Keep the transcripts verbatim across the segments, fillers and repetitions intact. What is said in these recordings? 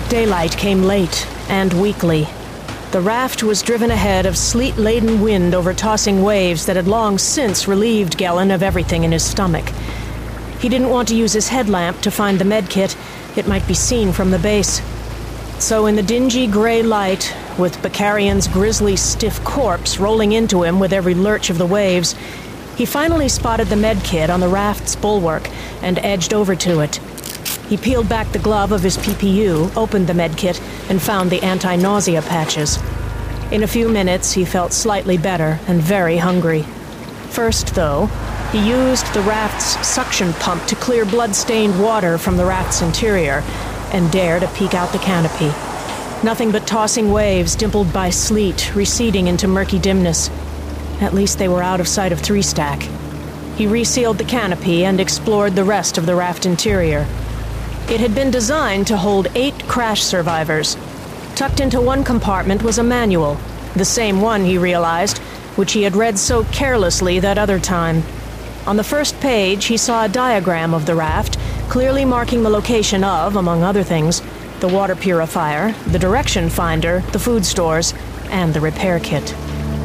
Daylight came late and weakly. The raft was driven ahead of sleet-laden wind over tossing waves that had long since relieved Gellin of everything in his stomach. He didn't want to use his headlamp to find the medkit. It might be seen from the base. So in the dingy gray light, with Bakarian's grisly, stiff corpse rolling into him with every lurch of the waves, he finally spotted the medkit on the raft's bulwark and edged over to it. He peeled back the glove of his P P U, opened the medkit, and found the anti-nausea patches. In a few minutes, he felt slightly better and very hungry. First, though, he used the raft's suction pump to clear blood-stained water from the raft's interior and dared to peek out the canopy. Nothing but tossing waves dimpled by sleet, receding into murky dimness. At least they were out of sight of Three Stack. He resealed the canopy and explored the rest of the raft interior. It had been designed to hold eight crash survivors. Tucked into one compartment was a manual, the same one, he realized, which he had read so carelessly that other time. On the first page, he saw a diagram of the raft, clearly marking the location of, among other things, the water purifier, the direction finder, the food stores, and the repair kit.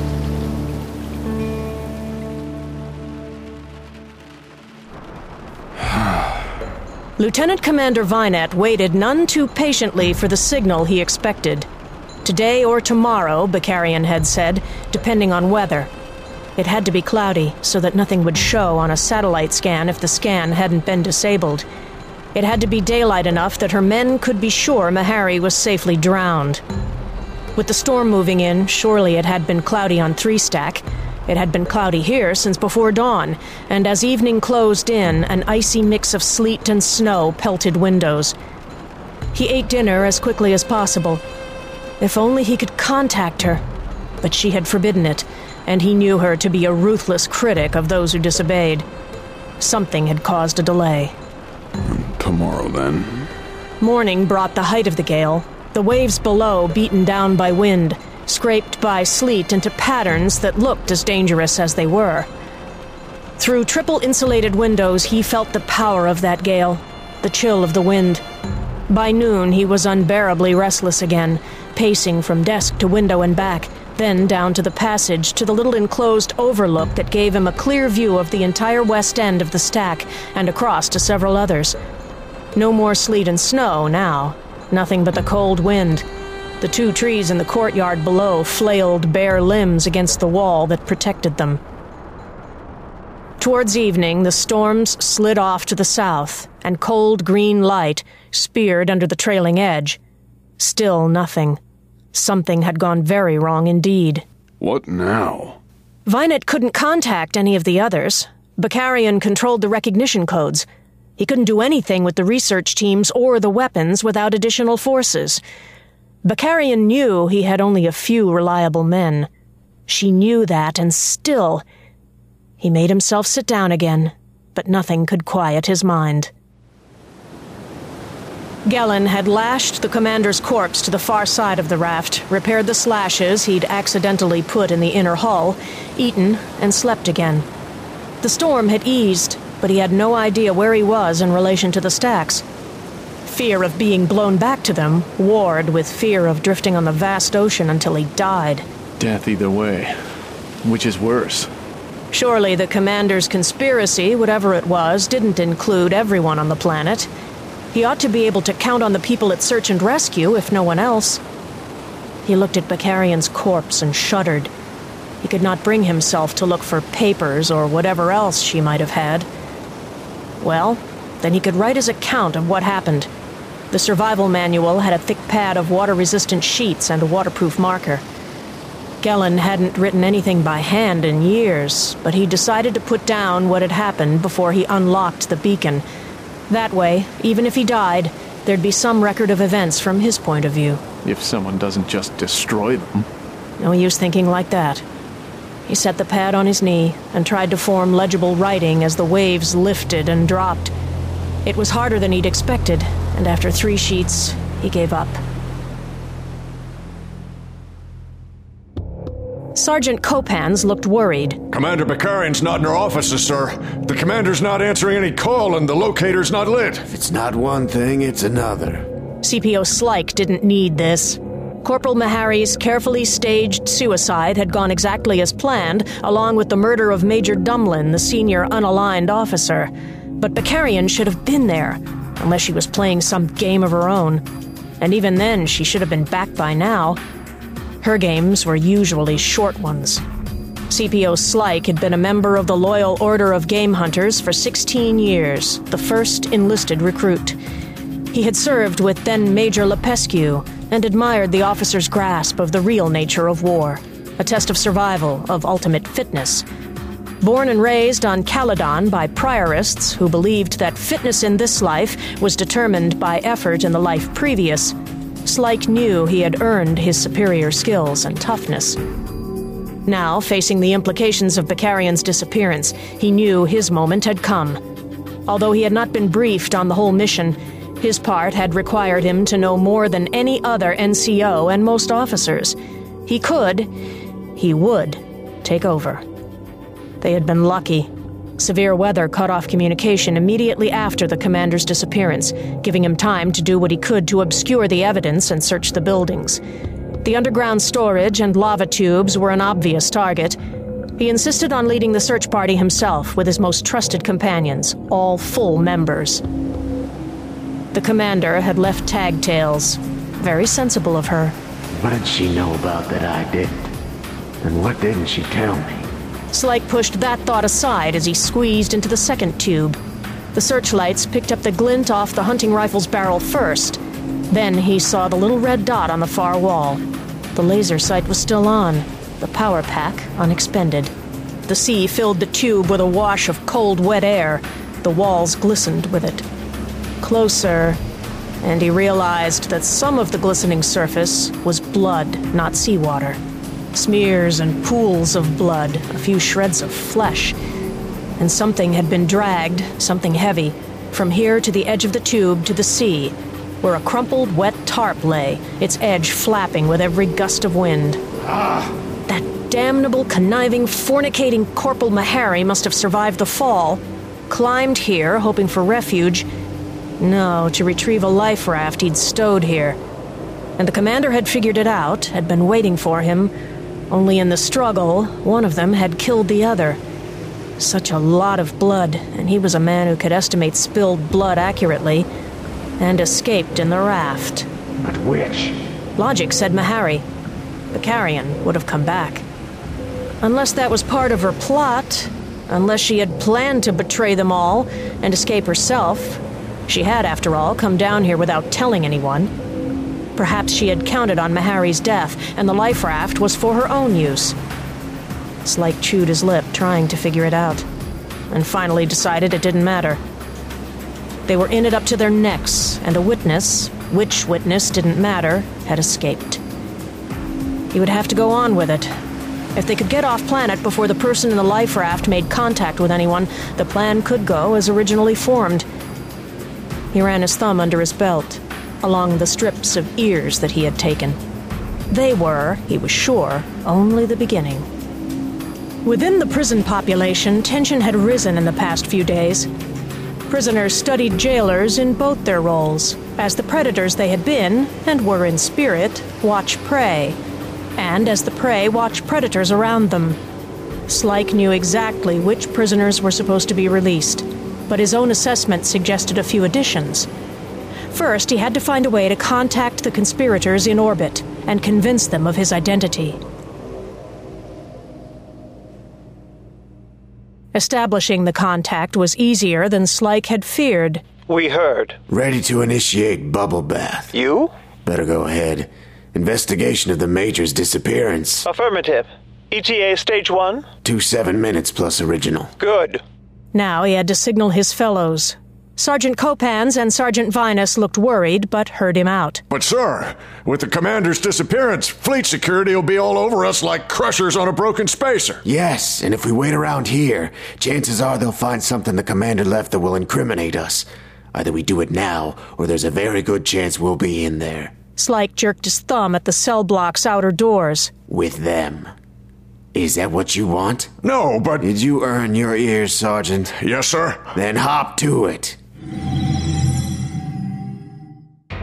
Lieutenant Commander Vinet waited none too patiently for the signal he expected. Today or tomorrow, Bakarian had said, depending on weather. It had to be cloudy, so that nothing would show on a satellite scan if the scan hadn't been disabled. It had to be daylight enough that her men could be sure Meharry was safely drowned. With the storm moving in, surely it had been cloudy on Three Stack. It had been cloudy here since before dawn, and as evening closed in, an icy mix of sleet and snow pelted windows. He ate dinner as quickly as possible. If only he could contact her. But she had forbidden it, and he knew her to be a ruthless critic of those who disobeyed. Something had caused a delay. Tomorrow, then. Morning brought the height of the gale, the waves below beaten down by wind, scraped by sleet into patterns that looked as dangerous as they were. Through triple-insulated windows, he felt the power of that gale, the chill of the wind. By noon, he was unbearably restless again, pacing from desk to window and back, then down to the passage to the little enclosed overlook that gave him a clear view of the entire west end of the stack and across to several others. No more sleet and snow now, nothing but the cold wind. The two trees in the courtyard below flailed bare limbs against the wall that protected them. Towards evening, the storms slid off to the south, and cold green light speared under the trailing edge. Still nothing. Something had gone very wrong indeed. What now? Vinet couldn't contact any of the others. Bakarian controlled the recognition codes. He couldn't do anything with the research teams or the weapons without additional forces. Bakarian knew he had only a few reliable men. She knew that, and still... He made himself sit down again, but nothing could quiet his mind. Gellin had lashed the commander's corpse to the far side of the raft, repaired the slashes he'd accidentally put in the inner hull, eaten, and slept again. The storm had eased, but he had no idea where he was in relation to the stacks. Fear of being blown back to them warred with fear of drifting on the vast ocean until he died. Death either way. Which is worse? Surely the commander's conspiracy, whatever it was, didn't include everyone on the planet. He ought to be able to count on the people at Search and Rescue, if no one else. He looked at Bakarian's corpse and shuddered. He could not bring himself to look for papers or whatever else she might have had. Well, then he could write his account of what happened. The survival manual had a thick pad of water-resistant sheets and a waterproof marker. Gellin hadn't written anything by hand in years, but he decided to put down what had happened before he unlocked the beacon. That way, even if he died, there'd be some record of events from his point of view. If someone doesn't just destroy them. No use thinking like that. He set the pad on his knee and tried to form legible writing as the waves lifted and dropped. It was harder than he'd expected, and after three sheets, he gave up. Sergeant Copans looked worried. Commander Bakarian's not in her offices, sir. The commander's not answering any call, and the locator's not lit. If it's not one thing, it's another. C P O Slyke didn't need this. Corporal Meharry's carefully staged suicide had gone exactly as planned, along with the murder of Major Dumlin, the senior unaligned officer. But Bakarian should have been there, unless she was playing some game of her own. And even then, she should have been back by now. Her games were usually short ones. C P O Slyke had been a member of the Loyal Order of Game Hunters for sixteen years, the first enlisted recruit. He had served with then Major Lepescu and admired the officer's grasp of the real nature of war, a test of survival, of ultimate fitness. Born and raised on Caladan by priorists who believed that fitness in this life was determined by effort in the life previous, Slyke knew he had earned his superior skills and toughness. Now, facing the implications of Bakarian's disappearance, he knew his moment had come. Although he had not been briefed on the whole mission, his part had required him to know more than any other N C O and most officers. He could, he would, take over. They had been lucky. Severe weather cut off communication immediately after the commander's disappearance, giving him time to do what he could to obscure the evidence and search the buildings. The underground storage and lava tubes were an obvious target. He insisted on leading the search party himself with his most trusted companions, all full members. The commander had left tag tales. Very sensible of her. What did she know about that I didn't? And what didn't she tell me? Slyke pushed that thought aside as he squeezed into the second tube. The searchlights picked up the glint off the hunting rifle's barrel first. Then he saw the little red dot on the far wall. The laser sight was still on, the power pack unexpended. The sea filled the tube with a wash of cold, wet air. The walls glistened with it. Closer, and he realized that some of the glistening surface was blood, not seawater. Smears and pools of blood, a few shreds of flesh. And something had been dragged, something heavy, from here to the edge of the tube to the sea, where a crumpled, wet tarp lay, its edge flapping with every gust of wind. Ah! That damnable, conniving, fornicating Corporal Meharry must have survived the fall, climbed here, hoping for refuge. No, to retrieve a life raft he'd stowed here. And the commander had figured it out, had been waiting for him. Only in the struggle, one of them had killed the other. Such a lot of blood, and he was a man who could estimate spilled blood accurately, and escaped in the raft. But which? Logic said Meharry. Bakarian would have come back. Unless that was part of her plot, unless she had planned to betray them all and escape herself. She had, after all, come down here without telling anyone. Perhaps she had counted on Meharry's death, and the life raft was for her own use. Slyke chewed his lip, trying to figure it out, and finally decided it didn't matter. They were in it up to their necks, and a witness, which witness didn't matter, had escaped. He would have to go on with it. If they could get off planet before the person in the life raft made contact with anyone, the plan could go as originally formed. He ran his thumb under his belt, along the strips of ears that he had taken. They were, he was sure, only the beginning. Within the prison population, tension had risen in the past few days. Prisoners studied jailers in both their roles, as the predators they had been, and were in spirit, watch prey, and as the prey watch predators around them. Slyke knew exactly which prisoners were supposed to be released, but his own assessment suggested a few additions. First, he had to find a way to contact the conspirators in orbit and convince them of his identity. Establishing the contact was easier than Slyke had feared. We heard. Ready to initiate bubble bath. You? Better go ahead. Investigation of the Major's disappearance. Affirmative. E T A Stage one? Two seven minutes plus original. Good. Now he had to signal his fellows. Sergeant Copans and Sergeant Vinus looked worried, but heard him out. But, sir, with the commander's disappearance, fleet security will be all over us like crushers on a broken spacer. Yes, and if we wait around here, chances are they'll find something the commander left that will incriminate us. Either we do it now, or there's a very good chance we'll be in there. Slyke jerked his thumb at the cell block's outer doors. With them. Is that what you want? No, but... Did you earn your ears, Sergeant? Yes, sir. Then hop to it.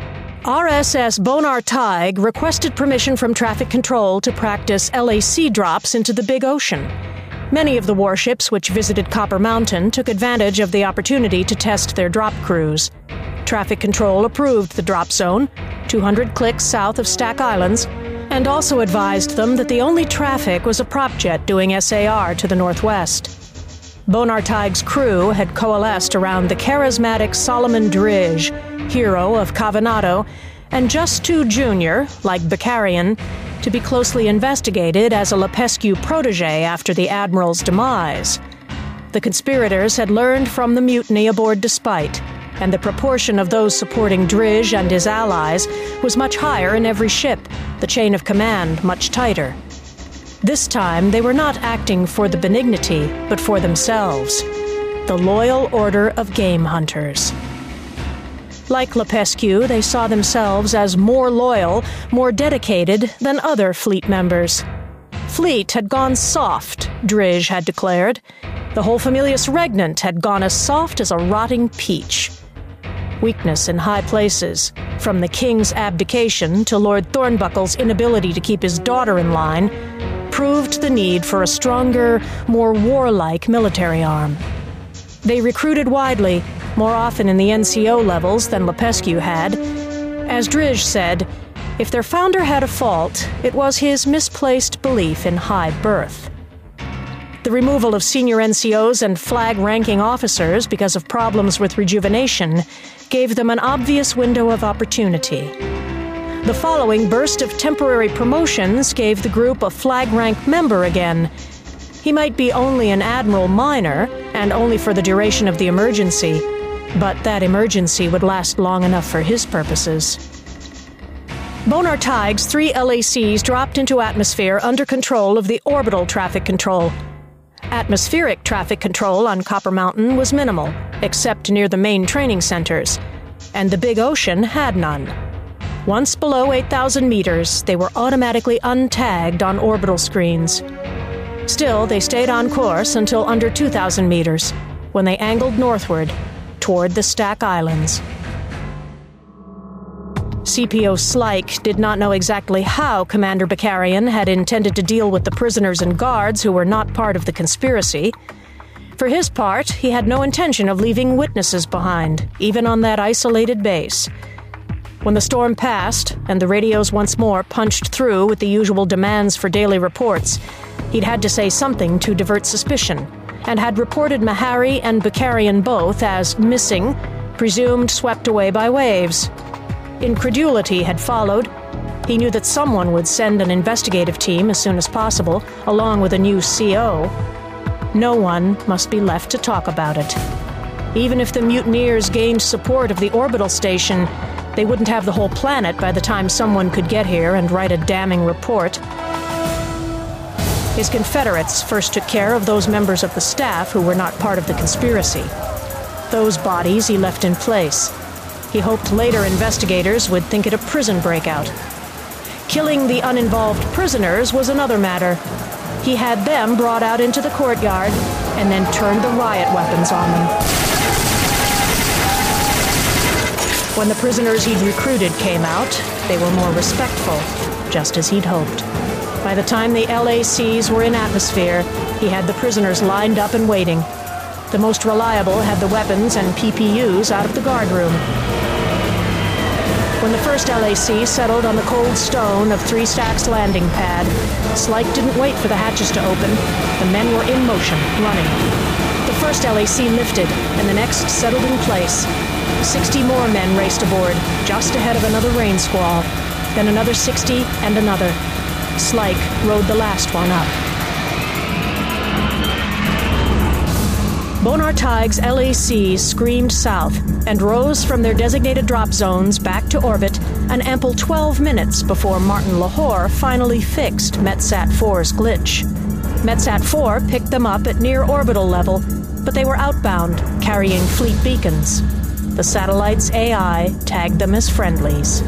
R S S Bonar Tighe requested permission from traffic control to practice L A C drops into the big ocean. Many of the warships which visited Copper Mountain took advantage of the opportunity to test their drop crews. Traffic control approved the drop zone, two hundred clicks south of Stack Islands, and also advised them that the only traffic was a prop jet doing S A R to the northwest. Bonar Tighe's crew had coalesced around the charismatic Solomon Drizh, hero of Cavanado, and just too junior, like Bakarian, to be closely investigated as a Lepescu protege after the Admiral's demise. The conspirators had learned from the mutiny aboard Despite, and the proportion of those supporting Drizh and his allies was much higher in every ship, the chain of command much tighter. This time, they were not acting for the benignity, but for themselves. The Loyal Order of Game Hunters. Like Lepescu, they saw themselves as more loyal, more dedicated than other Fleet members. Fleet had gone soft, Drizh had declared. The whole Familius Regnant had gone as soft as a rotting peach. Weakness in high places, from the king's abdication to Lord Thornbuckle's inability to keep his daughter in line, proved the need for a stronger, more warlike military arm. They recruited widely, more often in the N C O levels than Lepescu had. As Drizh said, if their founder had a fault, it was his misplaced belief in high birth. The removal of senior N C Os and flag-ranking officers because of problems with rejuvenation gave them an obvious window of opportunity. The following burst of temporary promotions gave the group a flag-rank member again. He might be only an Admiral Minor, and only for the duration of the emergency, but that emergency would last long enough for his purposes. Bonar Tighe's three L A Cs dropped into atmosphere under control of the orbital traffic control. Atmospheric traffic control on Copper Mountain was minimal, except near the main training centers, and the big ocean had none. Once below eight thousand meters, they were automatically untagged on orbital screens. Still, they stayed on course until under two thousand meters, when they angled northward, toward the Stack Islands. C P O Slyke did not know exactly how Commander Bakarian had intended to deal with the prisoners and guards who were not part of the conspiracy. For his part, he had no intention of leaving witnesses behind, even on that isolated base. When the storm passed, and the radios once more punched through with the usual demands for daily reports, he'd had to say something to divert suspicion, and had reported Mahari and Bakarian both as missing, presumed swept away by waves. Incredulity had followed. He knew that someone would send an investigative team as soon as possible, along with a new C O. No one must be left to talk about it. Even if the mutineers gained support of the orbital station, they wouldn't have the whole planet by the time someone could get here and write a damning report. His Confederates first took care of those members of the staff who were not part of the conspiracy. Those bodies he left in place. He hoped later investigators would think it a prison breakout. Killing the uninvolved prisoners was another matter. He had them brought out into the courtyard and then turned the riot weapons on them. When the prisoners he'd recruited came out, they were more respectful, just as he'd hoped. By the time the L A Cs were in atmosphere, he had the prisoners lined up and waiting. The most reliable had the weapons and P P Us out of the guard room. When the first L A C settled on the cold stone of Three Stacks landing pad, Slyke didn't wait for the hatches to open. The men were in motion, running. The first L A C lifted, and the next settled in place. Sixty more men raced aboard, just ahead of another rain squall. Then another sixty, and another. Slyke rode the last one up. Bonar Tighe's L A Cs screamed south and rose from their designated drop zones back to orbit an ample twelve minutes before Martin Lahore finally fixed METSAT four's glitch. METSAT four picked them up at near orbital level, but they were outbound, carrying fleet beacons. The satellite's A I tagged them as friendlies.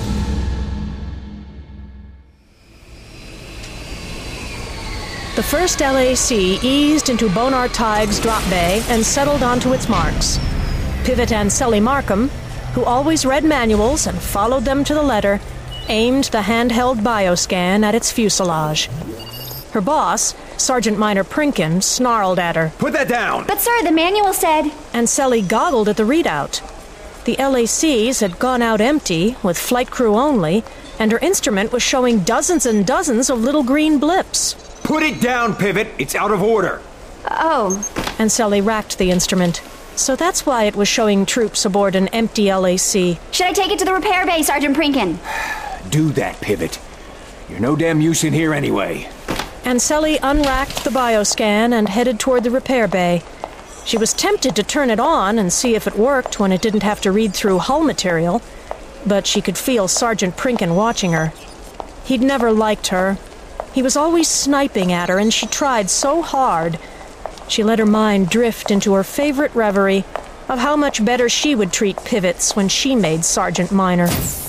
The first L A C eased into Bonar Tighe's drop bay and settled onto its marks. Pivot and Selly Markham, who always read manuals and followed them to the letter, aimed the handheld bioscan at its fuselage. Her boss, Sergeant Minor Prinkin, snarled at her. Put that down! But sir, the manual said... And Selly goggled at the readout. The L A Cs had gone out empty, with flight crew only, and her instrument was showing dozens and dozens of little green blips. Put it down, Pivot! It's out of order! Oh. And Selly racked the instrument. So that's why it was showing troops aboard an empty L A C. Should I take it to the repair bay, Sergeant Prinkin? Do that, Pivot. You're no damn use in here anyway. And Selly unracked the bioscan and headed toward the repair bay. She was tempted to turn it on and see if it worked when it didn't have to read through hull material, but she could feel Sergeant Prinkin watching her. He'd never liked her. He was always sniping at her, and she tried so hard. She let her mind drift into her favorite reverie of how much better she would treat pivots when she made Sergeant Minor.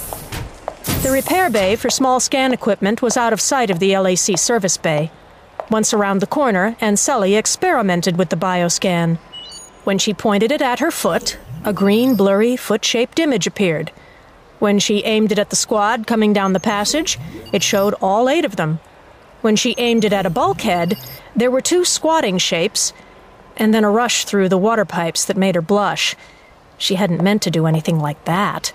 The repair bay for small scan equipment was out of sight of the L A C service bay. Once around the corner, and Selly experimented with the bioscan. When she pointed it at her foot, a green, blurry, foot-shaped image appeared. When she aimed it at the squad coming down the passage, it showed all eight of them. When she aimed it at a bulkhead, there were two squatting shapes, and then a rush through the water pipes that made her blush. She hadn't meant to do anything like that.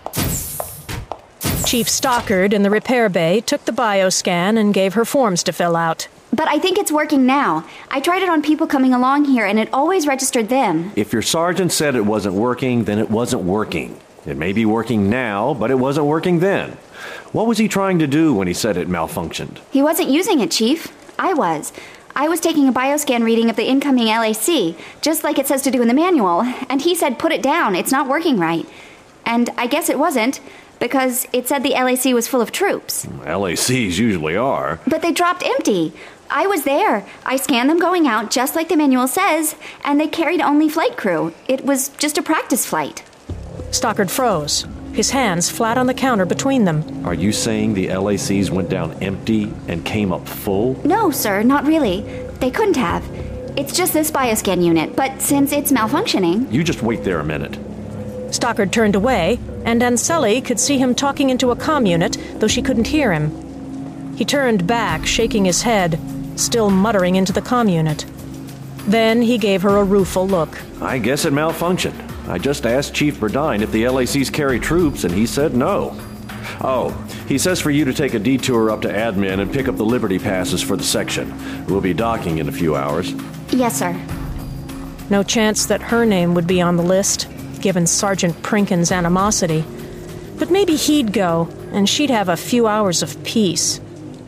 Chief Stockard in the repair bay took the bioscan and gave her forms to fill out. But I think it's working now. I tried it on people coming along here, and it always registered them. If your sergeant said it wasn't working, then it wasn't working. It may be working now, but it wasn't working then. What was he trying to do when he said it malfunctioned? He wasn't using it, Chief. I was. I was taking a bioscan reading of the incoming L A C, just like it says to do in the manual, and he said, put it down, it's not working right. And I guess it wasn't, because it said the L A C was full of troops. L A Cs usually are. But they dropped empty. I was there. I scanned them going out, just like the manual says, and they carried only flight crew. It was just a practice flight. Stockard froze, his hands flat on the counter between them. Are you saying the L A Cs went down empty and came up full? No, sir, not really. They couldn't have. It's just this bioscan unit, but since it's malfunctioning... You just wait there a minute. Stockard turned away, and Selly could see him talking into a comm unit, though she couldn't hear him. He turned back, shaking his head, still muttering into the comm unit. Then he gave her a rueful look. I guess it malfunctioned. I just asked Chief Burdine if the L A Cs carry troops, and he said no. Oh, he says for you to take a detour up to admin and pick up the Liberty passes for the section. We'll be docking in a few hours. Yes, sir. No chance that her name would be on the list, given Sergeant Prinkin's animosity. But maybe he'd go, and she'd have a few hours of peace.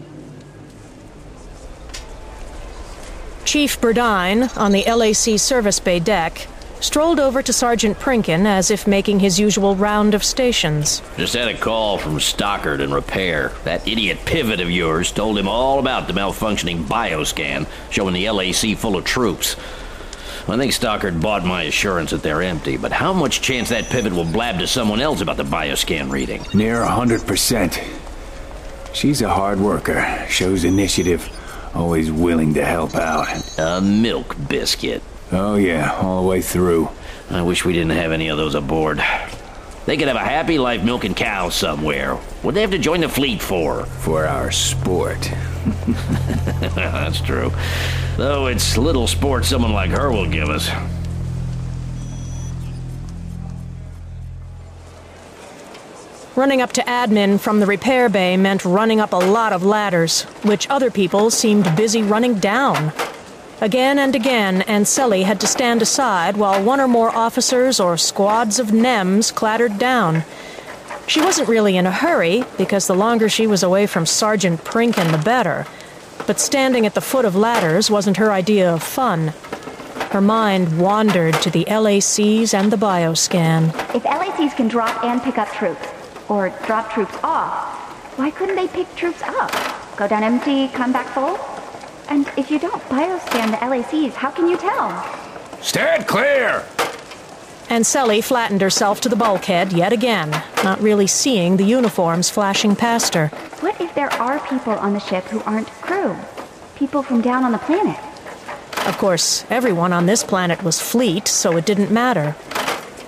Chief Burdine, on the L A C service bay deck, strolled over to Sergeant Prinkin as if making his usual round of stations. Just had a call from Stockard in repair. That idiot Pivot of yours told him all about the malfunctioning bioscan showing the L A C full of troops. I think Stockard bought my assurance that they're empty, but how much chance that Pivot will blab to someone else about the bioscan reading? Near a hundred percent. She's a hard worker, shows initiative, always willing to help out. A milk biscuit. Oh yeah, all the way through. I wish we didn't have any of those aboard. They could have a happy life milking cows somewhere. What'd they have to join the fleet for? For our sport. That's true. Though it's little sport someone like her will give us. Running up to admin from the repair bay meant running up a lot of ladders, which other people seemed busy running down. Again and again, Selly had to stand aside while one or more officers or squads of N E Ms clattered down. She wasn't really in a hurry, because the longer she was away from Sergeant Prinkin, the better. But standing at the foot of ladders wasn't her idea of fun. Her mind wandered to the L A Cs and the bioscan. If L A Cs can drop and pick up troops, or drop troops off, why couldn't they pick troops up? Go down empty, come back full? And if you don't bioscan the L A Cs, how can you tell? Stand clear! And Selly flattened herself to the bulkhead yet again, not really seeing the uniforms flashing past her. What if there are people on the ship who aren't crew? People from down on the planet? Of course, everyone on this planet was fleet, so it didn't matter.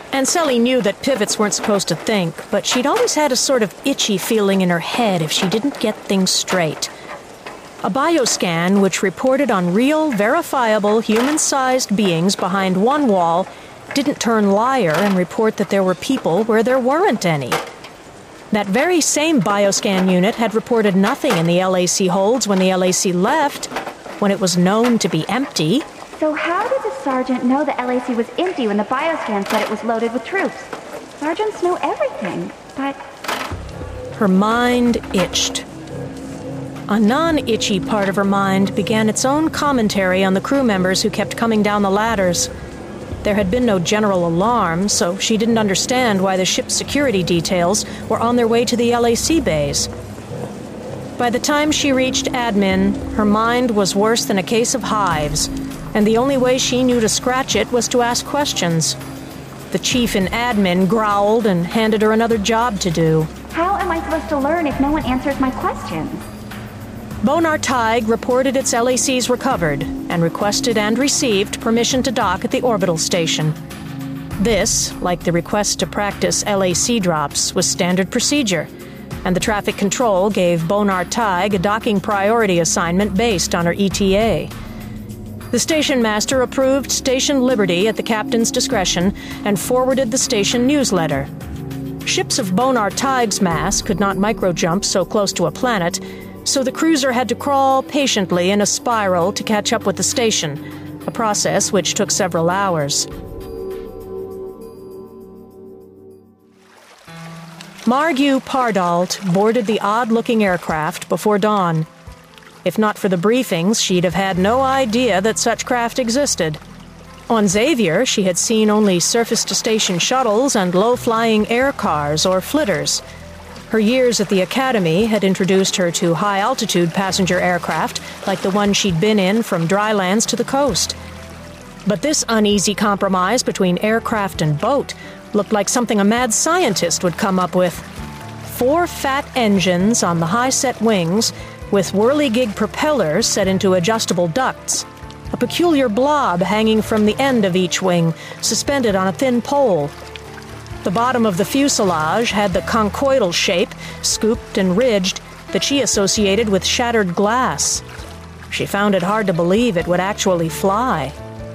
Anseli knew that pivots weren't supposed to think, but she'd always had a sort of itchy feeling in her head if she didn't get things straight. A bioscan which reported on real, verifiable, human-sized beings behind one wall didn't turn liar and report that there were people where there weren't any. That very same bioscan unit had reported nothing in the L A C holds when the L A C left, when it was known to be empty. So how did the sergeant know the L A C was empty when the bioscan said it was loaded with troops? Sergeants know everything, but... Her mind itched. A non-itchy part of her mind began its own commentary on the crew members who kept coming down the ladders. There had been no general alarm, so she didn't understand why the ship's security details were on their way to the L A C base. By the time she reached admin, her mind was worse than a case of hives, and the only way she knew to scratch it was to ask questions. The chief in admin growled and handed her another job to do. How am I supposed to learn if no one answers my questions? Bonar Tig reported its L A Cs recovered and requested and received permission to dock at the orbital station. This, like the request to practice L A C drops, was standard procedure, and the traffic control gave Bonar Tig a docking priority assignment based on her E T A. The station master approved Station Liberty at the captain's discretion and forwarded the station newsletter. Ships of Bonar Tig's mass could not microjump so close to a planet, so the cruiser had to crawl patiently in a spiral to catch up with the station, a process which took several hours. Margu Pardalt boarded the odd-looking aircraft before dawn. If not for the briefings, she'd have had no idea that such craft existed. On Xavier, she had seen only surface-to-station shuttles and low-flying air cars or flitters. Her years at the academy had introduced her to high-altitude passenger aircraft like the one she'd been in from drylands to the coast. But this uneasy compromise between aircraft and boat looked like something a mad scientist would come up with. Four fat engines on the high-set wings with whirligig propellers set into adjustable ducts, a peculiar blob hanging from the end of each wing, suspended on a thin pole. The bottom of the fuselage had the conchoidal shape, scooped and ridged, that she associated with shattered glass. She found it hard to believe it would actually fly.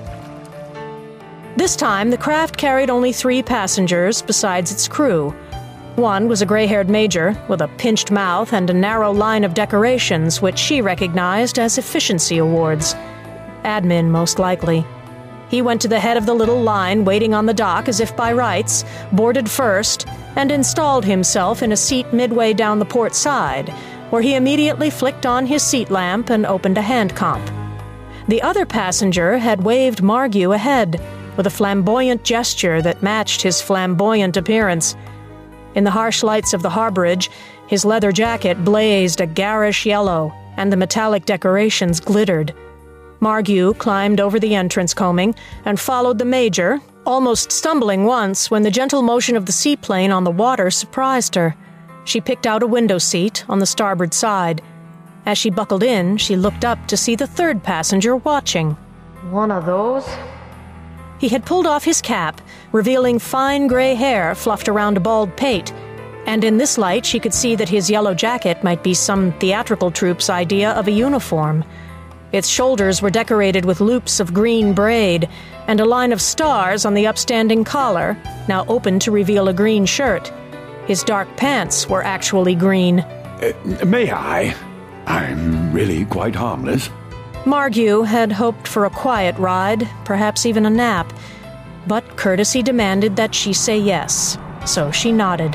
This time, the craft carried only three passengers besides its crew. One was a gray-haired major with a pinched mouth and a narrow line of decorations which she recognized as efficiency awards. Admin, most likely. He went to the head of the little line waiting on the dock as if by rights, boarded first, and installed himself in a seat midway down the port side, where he immediately flicked on his seat lamp and opened a hand comp. The other passenger had waved Margu ahead, with a flamboyant gesture that matched his flamboyant appearance. In the harsh lights of the harborage, his leather jacket blazed a garish yellow, and the metallic decorations glittered. Margu climbed over the entrance combing and followed the major, almost stumbling once when the gentle motion of the seaplane on the water surprised her. She picked out a window seat on the starboard side. As she buckled in, she looked up to see the third passenger watching. One of those? He had pulled off his cap, revealing fine gray hair fluffed around a bald pate, and in this light she could see that his yellow jacket might be some theatrical troupe's idea of a uniform. Its shoulders were decorated with loops of green braid, and a line of stars on the upstanding collar, now open to reveal a green shirt. His dark pants were actually green. Uh, may I? I'm really quite harmless. Margu had hoped for a quiet ride, perhaps even a nap, but courtesy demanded that she say yes, so she nodded.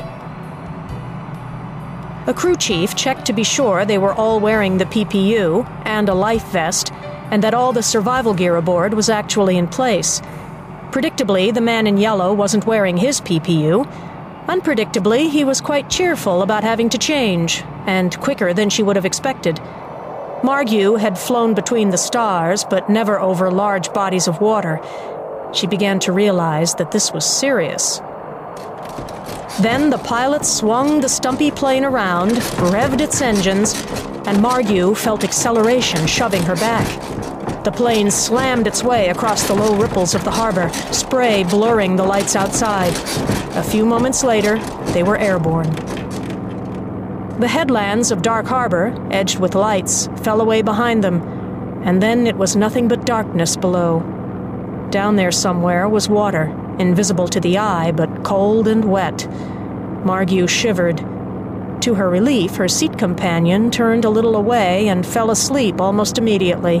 A crew chief checked to be sure they were all wearing the P P U and a life vest, and that all the survival gear aboard was actually in place. Predictably, the man in yellow wasn't wearing his P P U. Unpredictably, he was quite cheerful about having to change, and quicker than she would have expected. Margu had flown between the stars, but never over large bodies of water. She began to realize that this was serious. Then the pilot swung the stumpy plane around, revved its engines, and Margu felt acceleration shoving her back. The plane slammed its way across the low ripples of the harbor, spray blurring the lights outside. A few moments later, they were airborne. The headlands of Dark Harbor, edged with lights, fell away behind them, and then it was nothing but darkness below. Down there somewhere was water, invisible to the eye, but cold and wet. Margue shivered. To her relief, her seat companion turned a little away and fell asleep almost immediately.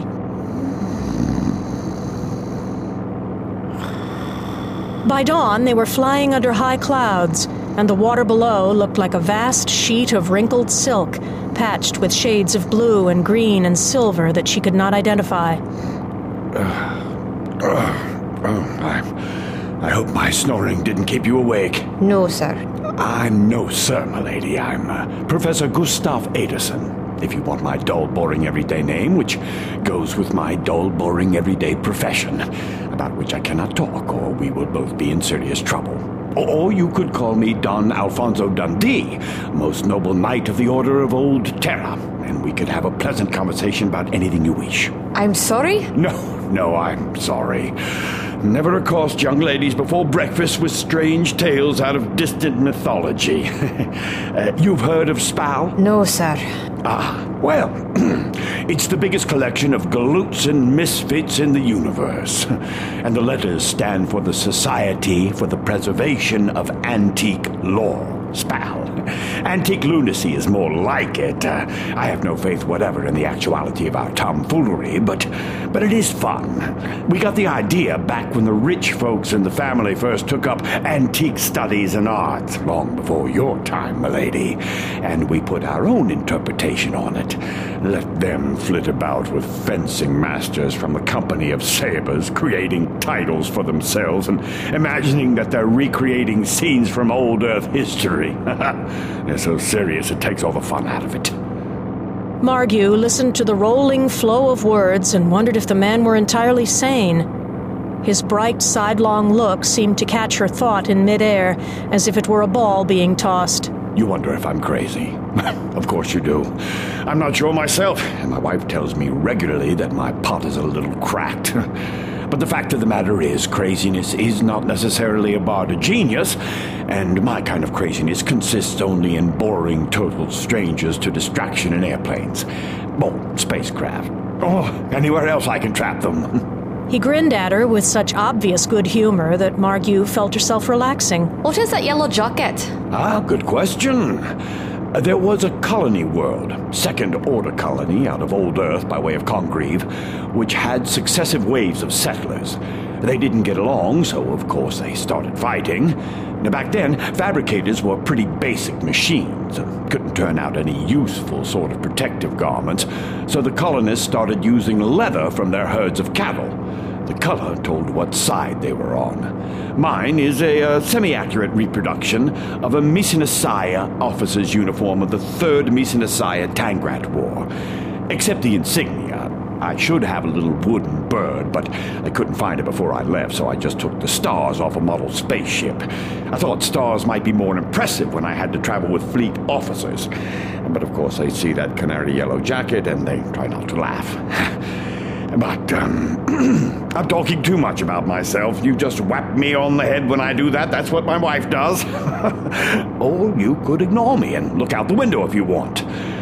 By dawn, they were flying under high clouds, and the water below looked like a vast sheet of wrinkled silk, patched with shades of blue and green and silver that she could not identify. Uh, uh, oh, I, I hope my snoring didn't keep you awake. No, sir. I'm no sir, milady. I'm uh, Professor Gustav Ederson, if you want my dull, boring everyday name, which goes with my dull, boring everyday profession, about which I cannot talk, or we will both be in serious trouble. Or you could call me Don Alfonso Dundee, most noble knight of the Order of Old Terra, and we could have a pleasant conversation about anything you wish. I'm sorry? No, no, I'm sorry. Never accost young ladies before breakfast with strange tales out of distant mythology. uh, you've heard of Spal? No, sir. Ah, well, it's the biggest collection of galoots and misfits in the universe. And the letters stand for the Society for the Preservation of Antique Lore. Spal. Antique lunacy is more like it. Uh, I have no faith whatever in the actuality of our tomfoolery, but but it is fun. We got the idea back when the rich folks in the family first took up antique studies and arts, long before your time, milady, and we put our own interpretation on it. Let them flit about with fencing masters from the Company of Sabers, creating titles for themselves and imagining that they're recreating scenes from old Earth history. They're so serious it takes all the fun out of it. Margue listened to the rolling flow of words and wondered if the man were entirely sane. His bright, sidelong look seemed to catch her thought in midair, as if it were a ball being tossed. You wonder if I'm crazy. Of course you do. I'm not sure myself, and my wife tells me regularly that my pot is a little cracked. But the fact of the matter is, craziness is not necessarily a bar to genius, and my kind of craziness consists only in boring total strangers to distraction in airplanes. Well, spacecraft. Oh, anywhere else I can trap them. He grinned at her with such obvious good humor that Margue felt herself relaxing. What is that yellow jacket? Ah, good question. There was a colony world, second-order colony out of old Earth by way of Congreve, which had successive waves of settlers. They didn't get along, so of course they started fighting. Now, back then, fabricators were pretty basic machines and couldn't turn out any useful sort of protective garments, so the colonists started using leather from their herds of cattle. The color told what side they were on. Mine is a uh, semi-accurate reproduction of a Mycenaesia officer's uniform of the Third Mycenaesia Tangrat War. Except the insignia. I should have a little wooden bird, but I couldn't find it before I left, so I just took the stars off a model spaceship. I thought stars might be more impressive when I had to travel with fleet officers. But of course they see that canary yellow jacket and they try not to laugh. But, um, I'm talking too much about myself. You just whap me on the head when I do that. That's what my wife does. Or you could ignore me and look out the window if you want.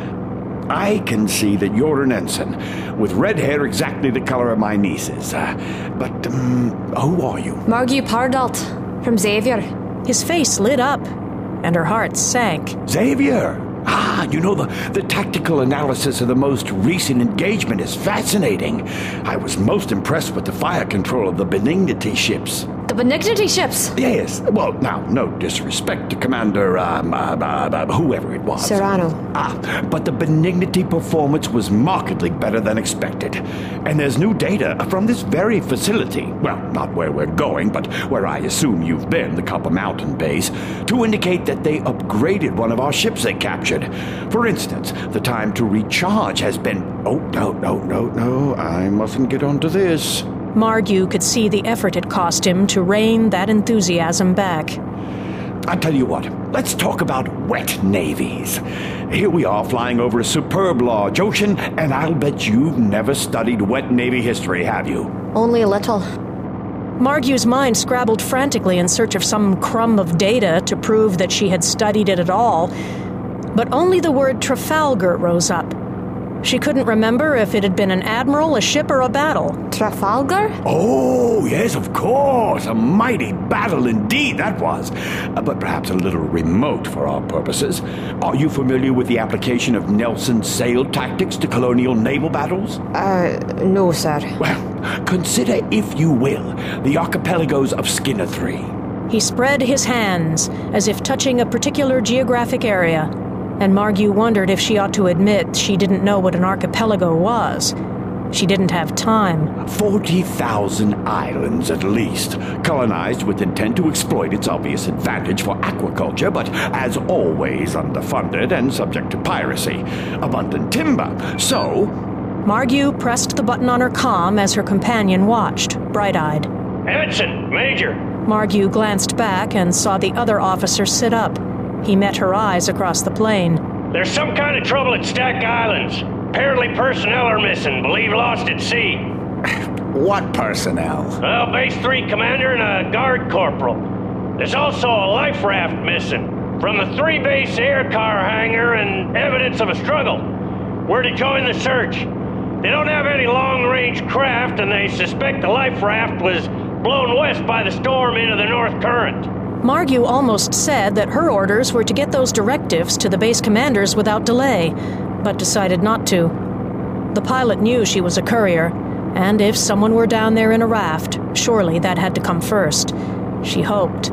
I can see that you're an ensign, with red hair exactly the color of my niece's. Uh, but, um, who are you? Margue Pardalt, from Xavier. His face lit up, and her heart sank. Xavier! Ah, you know, the, the tactical analysis of the most recent engagement is fascinating. I was most impressed with the fire control of the Benignity ships. The Benignity ships? Yes. Well, now, no disrespect to Commander, um, uh, uh, uh, whoever it was. Serrano. Ah, but the Benignity performance was markedly better than expected. And there's new data from this very facility, well, not where we're going, but where I assume you've been, the Copper Mountain base, to indicate that they upgraded one of our ships they captured. For instance, the time to recharge has been... Oh, no, no, no, no, I mustn't get onto this. Margue could see the effort it cost him to rein that enthusiasm back. I tell you what, let's talk about wet navies. Here we are flying over a superb large ocean, and I'll bet you've never studied wet navy history, have you? Only a little. Margu's mind scrabbled frantically in search of some crumb of data to prove that she had studied it at all, but only the word Trafalgar rose up. She couldn't remember if it had been an admiral, a ship, or a battle. Trafalgar? Oh, yes, of course. A mighty battle indeed, that was. Uh, but perhaps a little remote for our purposes. Are you familiar with the application of Nelson's sail tactics to colonial naval battles? Uh, no, sir. Well, consider, if you will, the archipelagos of Skinner three. He spread his hands, as if touching a particular geographic area, and Margu wondered if she ought to admit she didn't know what an archipelago was. She didn't have time. Forty thousand islands at least, colonized with intent to exploit its obvious advantage for aquaculture, but as always underfunded and subject to piracy. Abundant timber, so... Margu pressed the button on her comm as her companion watched, bright-eyed. Edson, Major! Margu glanced back and saw the other officer sit up. He met her eyes across the plain. There's some kind of trouble at Stack Islands. Apparently personnel are missing, believe lost at sea. What personnel? Well, Base three commander and a guard corporal. There's also a life raft missing from the three base air car hangar and evidence of a struggle. We're to join the search. They don't have any long-range craft, and they suspect the life raft was blown west by the storm into the North Current. Margu almost said that her orders were to get those directives to the base commanders without delay, but decided not to. The pilot knew she was a courier, and if someone were down there in a raft, surely that had to come first. She hoped.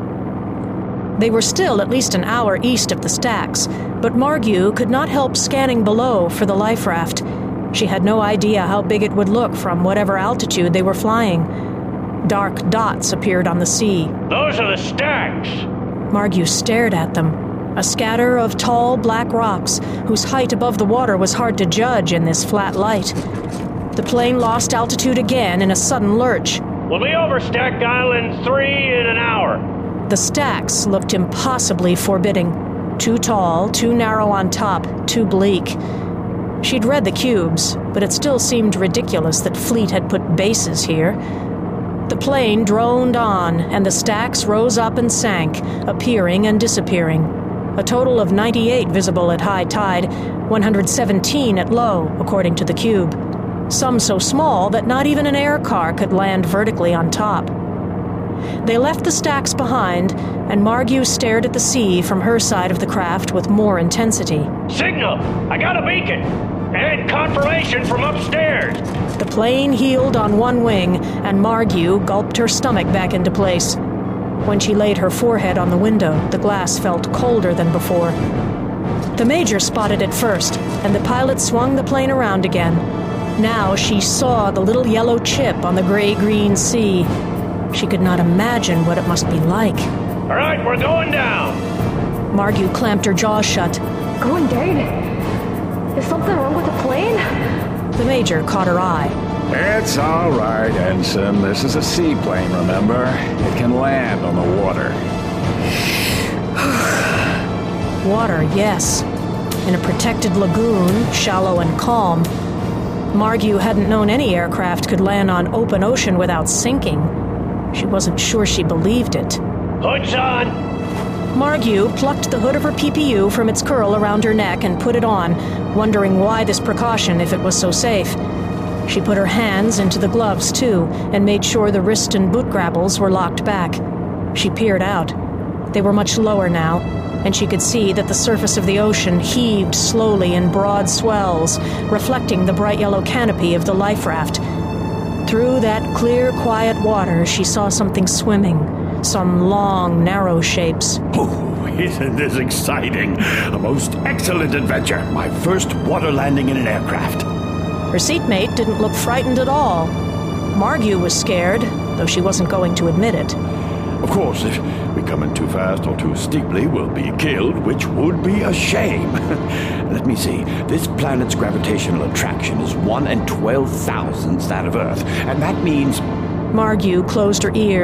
They were still at least an hour east of the stacks, but Margu could not help scanning below for the life raft. She had no idea how big it would look from whatever altitude they were flying. Dark dots appeared on the sea. Those are the stacks! Margu stared at them. A scatter of tall black rocks, whose height above the water was hard to judge in this flat light. The plane lost altitude again in a sudden lurch. We'll be over Stack Island three in an hour. The stacks looked impossibly forbidding. Too tall, too narrow on top, too bleak. She'd read the cubes, but it still seemed ridiculous that Fleet had put bases here. The plane droned on, and the stacks rose up and sank, appearing and disappearing. A total of ninety-eight visible at high tide, one hundred seventeen at low, according to the cube. Some so small that not even an air car could land vertically on top. They left the stacks behind, and Margu stared at the sea from her side of the craft with more intensity. Signal! I got a beacon! And confirmation from upstairs! The plane heeled on one wing, and Margu gulped her stomach back into place. When she laid her forehead on the window, the glass felt colder than before. The Major spotted it first, and the pilot swung the plane around again. Now she saw the little yellow chip on the gray-green sea. She could not imagine what it must be like. All right, we're going down. Margu clamped her jaws shut. Going down? Is something wrong with the plane? The Major caught her eye. It's all right, Ensign. This is a seaplane, remember? It can land on the water. Water, yes. In a protected lagoon, shallow and calm. Margu hadn't known any aircraft could land on open ocean without sinking. She wasn't sure she believed it. Hood's on! Margu plucked the hood of her P P U from its curl around her neck and put it on, wondering why this precaution if it was so safe. She put her hands into the gloves, too, and made sure the wrist and boot grapples were locked back. She peered out. They were much lower now, and she could see that the surface of the ocean heaved slowly in broad swells, reflecting the bright yellow canopy of the life raft. Through that clear, quiet water, she saw something swimming. Some long, narrow shapes. Oh, isn't this exciting? A most excellent adventure. My first water landing in an aircraft. Her seatmate didn't look frightened at all. Margu was scared, though she wasn't going to admit it. Of course, if we come in too fast or too steeply, we'll be killed, which would be a shame. Let me see. This planet's gravitational attraction is one and twelve thousandths that of Earth, and that means... Margu closed her ears.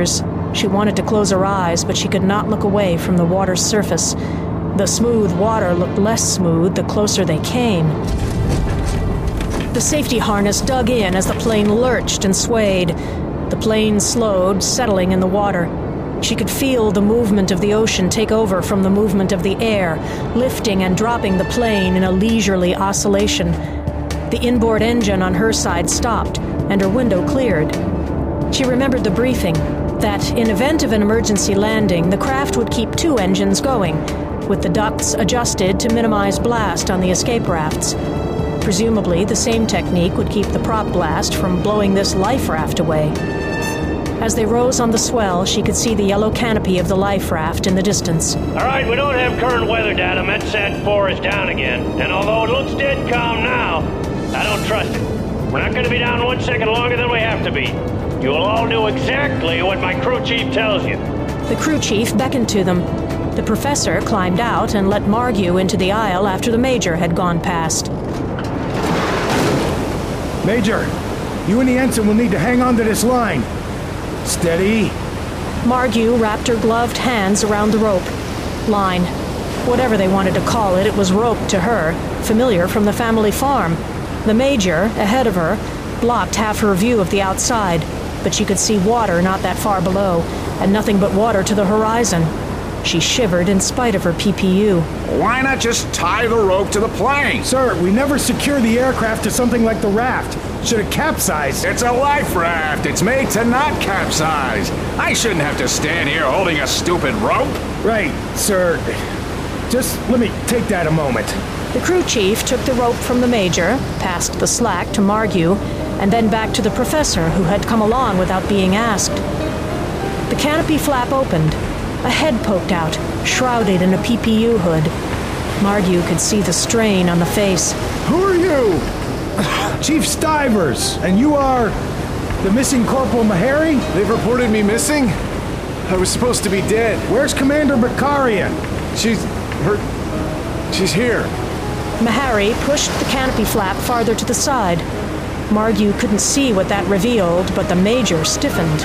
She wanted to close her eyes, but she could not look away from the water's surface. The smooth water looked less smooth the closer they came. The safety harness dug in as the plane lurched and swayed. The plane slowed, settling in the water. She could feel the movement of the ocean take over from the movement of the air, lifting and dropping the plane in a leisurely oscillation. The inboard engine on her side stopped, and her window cleared. She remembered the briefing, that in event of an emergency landing, the craft would keep two engines going, with the ducts adjusted to minimize blast on the escape rafts. Presumably, the same technique would keep the prop blast from blowing this life raft away. As they rose on the swell, she could see the yellow canopy of the life raft in the distance. All right, we don't have current weather data. Metsat four is down again. And although it looks dead calm now, I don't trust it. We're not going to be down one second longer than we have to be. You will all do exactly what my crew chief tells you. The crew chief beckoned to them. The professor climbed out and let Margue into the aisle after the major had gone past. Major, you and the ensign will need to hang on to this line. Steady. Margue wrapped her gloved hands around the rope. Line. Whatever they wanted to call it, it was rope to her, familiar from the family farm. The major, ahead of her, blocked half her view of the outside, but she could see water not that far below, and nothing but water to the horizon. She shivered in spite of her P P U. Why not just tie the rope to the plane? Sir, we never secure the aircraft to something like the raft. Should have capsized. It's a life raft. It's made to not capsize. I shouldn't have to stand here holding a stupid rope. Right, sir. Just let me take that a moment. The crew chief took the rope from the major, passed the slack to Margue, and then back to the professor, who had come along without being asked. The canopy flap opened. A head poked out, shrouded in a P P U hood. Margue could see the strain on the face. Who are you? Chief Stivers, and you are the missing Corporal Meharry? They've reported me missing? I was supposed to be dead. Where's Commander Bakarian? She's... her... she's here. Meharry pushed the canopy flap farther to the side. Margue couldn't see what that revealed, but the major stiffened.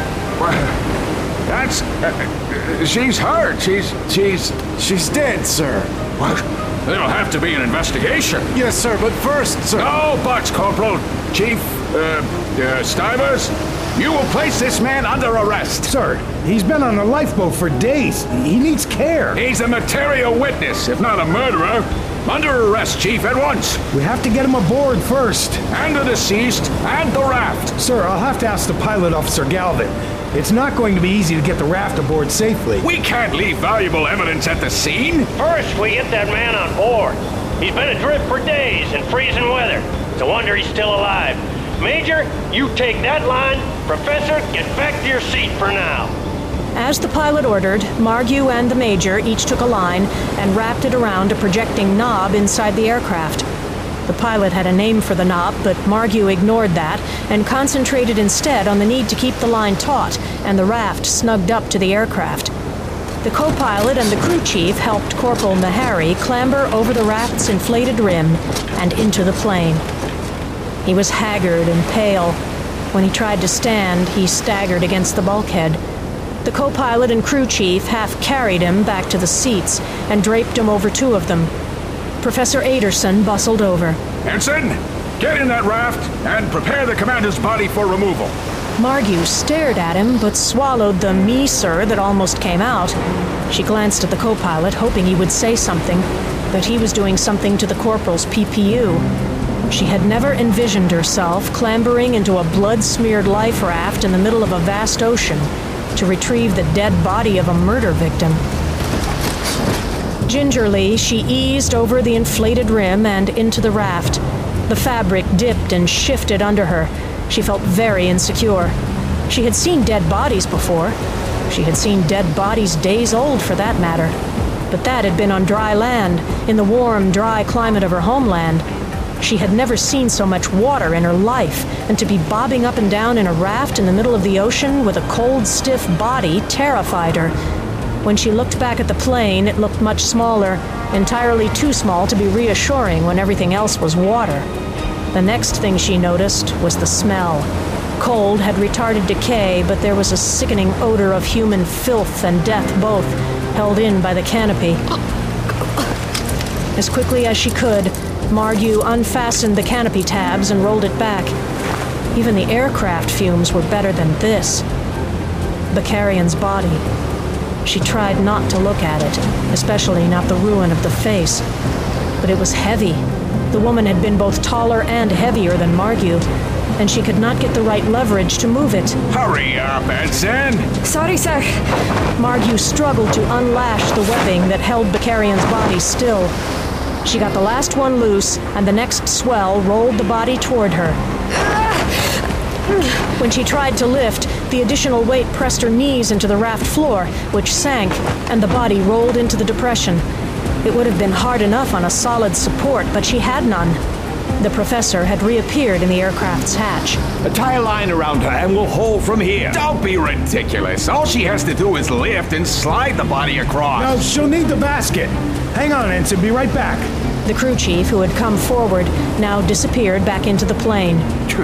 That's... Uh, she's hurt. She's... she's... she's dead, sir. What? There'll have to be an investigation. Yes, sir, but first, sir... No buts, Corporal. Chief, uh, uh, Stivers, you will place this man under arrest. Sir, he's been on a lifeboat for days. He needs care. He's a material witness, if not a murderer. Under arrest, Chief, at once. We have to get him aboard first. And the deceased, and the raft. Sir, I'll have to ask the pilot, Officer Galvin. It's not going to be easy to get the raft aboard safely. We can't leave valuable evidence at the scene. First, we get that man on board. He's been adrift for days in freezing weather. It's a wonder he's still alive. Major, you take that line. Professor, get back to your seat for now. As the pilot ordered, Margue and the major each took a line and wrapped it around a projecting knob inside the aircraft. The pilot had a name for the knob, but Margue ignored that and concentrated instead on the need to keep the line taut and the raft snugged up to the aircraft. The co-pilot and the crew chief helped Corporal Meharry clamber over the raft's inflated rim and into the plane. He was haggard and pale. When he tried to stand, he staggered against the bulkhead. The co-pilot and crew chief half carried him back to the seats and draped him over two of them. Professor Aderson bustled over. Ensign, get in that raft and prepare the commander's body for removal. Margue stared at him, but swallowed the me, sir, that almost came out. She glanced at the co-pilot, hoping he would say something, but he was doing something to the corporal's P P U. She had never envisioned herself clambering into a blood-smeared life raft in the middle of a vast ocean to retrieve the dead body of a murder victim. Gingerly, she eased over the inflated rim and into the raft. The fabric dipped and shifted under her. She felt very insecure. She had seen dead bodies before. She had seen dead bodies days old, for that matter. But that had been on dry land, in the warm, dry climate of her homeland. She had never seen so much water in her life, and to be bobbing up and down in a raft in the middle of the ocean with a cold, stiff body terrified her. When she looked back at the plane, it looked much smaller, entirely too small to be reassuring when everything else was water. The next thing she noticed was the smell. cold had retarded decay, but there was a sickening odor of human filth and death both, held in by the canopy. As quickly as she could, Margue unfastened the canopy tabs and rolled it back. Even the aircraft fumes were better than this. Bakarian's body. She tried not to look at it, especially not the ruin of the face. But it was heavy. The woman had been both taller and heavier than Margue, and she could not get the right leverage to move it. Hurry up, Ensign! Sorry, sir. Margue struggled to unlash the webbing that held Bakarian's body still. She got the last one loose, and the next swell rolled the body toward her. When she tried to lift, the additional weight pressed her knees into the raft floor, which sank, and the body rolled into the depression. It would have been hard enough on a solid support, but she had none. The professor had reappeared in the aircraft's hatch. Tie a line around her and we'll haul from here. Don't be ridiculous. All she has to do is lift and slide the body across. No, she'll need the basket. Hang on, Ensign. Be right back. The crew chief, who had come forward, now disappeared back into the plane.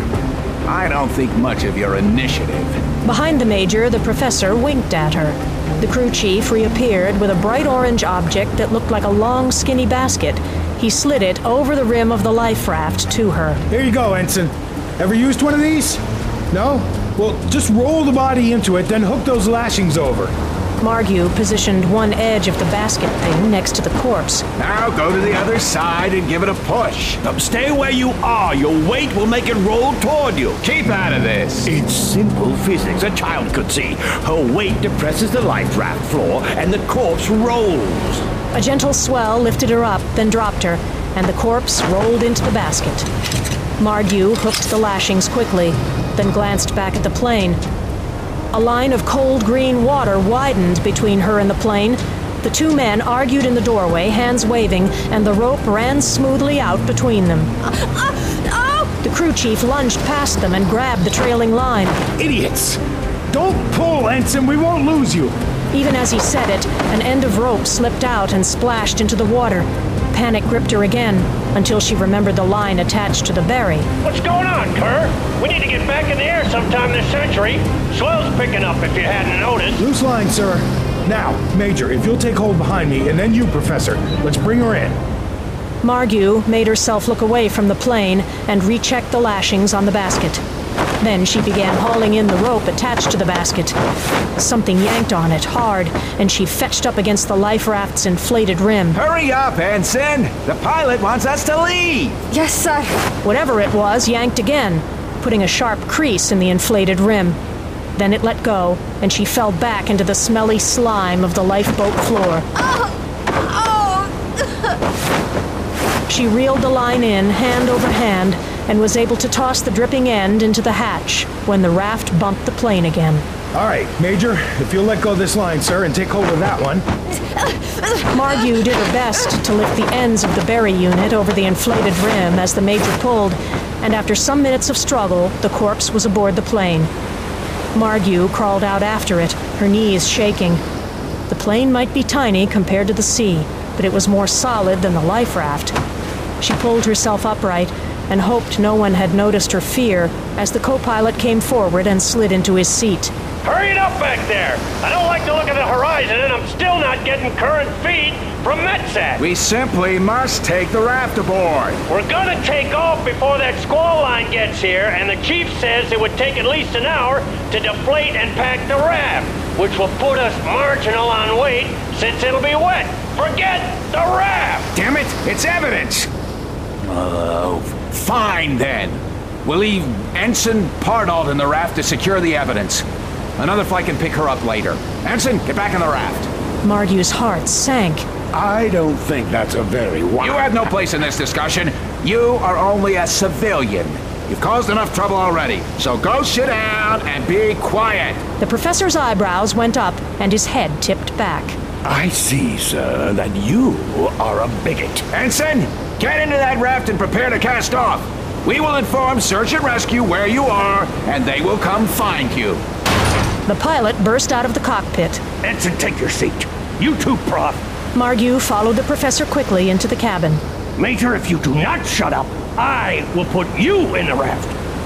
I don't think much of your initiative. Behind the major, the professor winked at her. The crew chief reappeared with a bright orange object that looked like a long, skinny basket. He slid it over the rim of the life raft to her. Here you go, Ensign. Ever used one of these? No? Well, just roll the body into it, then hook those lashings over. Margue positioned one edge of the basket thing next to the corpse. Now go to the other side and give it a push. Now stay where you are. Your weight will make it roll toward you. Keep out of this. It's simple physics. A child could see. Her weight depresses the life raft floor, and the corpse rolls. A gentle swell lifted her up, then dropped her, and the corpse rolled into the basket. Margue hooked the lashings quickly, then glanced back at the plane. A line of cold green water widened between her and the plane. The two men argued in the doorway, hands waving, and the rope ran smoothly out between them. Uh, uh, oh! The crew chief lunged past them and grabbed the trailing line. Idiots! Don't pull, Ensign. We won't lose you. Even as he said it, an end of rope slipped out and splashed into the water. Panic gripped her again, until she remembered the line attached to the berry. What's going on, Kerr? We need to get back in the air sometime this century. Swell's picking up if you hadn't noticed. Loose line, sir. Now, Major, if you'll take hold behind me, and then you, Professor. Let's bring her in. Margue made herself look away from the plane and rechecked the lashings on the basket. Then she began hauling in the rope attached to the basket. Something yanked on it hard, and she fetched up against the life raft's inflated rim. Hurry up, Ensign! The pilot wants us to leave! Yes, sir. Whatever it was yanked again, putting a sharp crease in the inflated rim. Then it let go, and she fell back into the smelly slime of the lifeboat floor. Oh! Oh! She reeled the line in, hand over hand, and was able to toss the dripping end into the hatch when the raft bumped the plane again. All right, Major, if you'll let go of this line, sir, and take hold of that one. Margue did her best to lift the ends of the berry unit over the inflated rim as the Major pulled, and after some minutes of struggle, the corpse was aboard the plane. Margue crawled out after it, her knees shaking. The plane might be tiny compared to the sea, but it was more solid than the life raft. She pulled herself upright and hoped no one had noticed her fear as the co-pilot came forward and slid into his seat. Hurry it up back there! I don't like to look at the horizon, and I'm still not getting current feed from METSAT. We simply must take the raft aboard. We're gonna take off before that squall line gets here, and the chief says it would take at least an hour to deflate and pack the raft, which will put us marginal on weight since it'll be wet. Forget the raft! Damn it, it's evidence! Oh, fine then. We'll leave Ensign Pardault in the raft to secure the evidence. Another flight can pick her up later. Ensign, get back in the raft. Margue's heart sank. I don't think that's a very wise... You have no place in this discussion. You are only a civilian. You've caused enough trouble already, so go sit down and be quiet. The professor's eyebrows went up and his head tipped back. I see, sir, that you are a bigot. Ensign, get into that raft and prepare to cast off. We will inform Search and Rescue where you are, and they will come find you. The pilot burst out of the cockpit. Ensign, take your seat. You too, Prof. Margue followed the professor quickly into the cabin. Major, if you do not shut up, I will put you in the raft.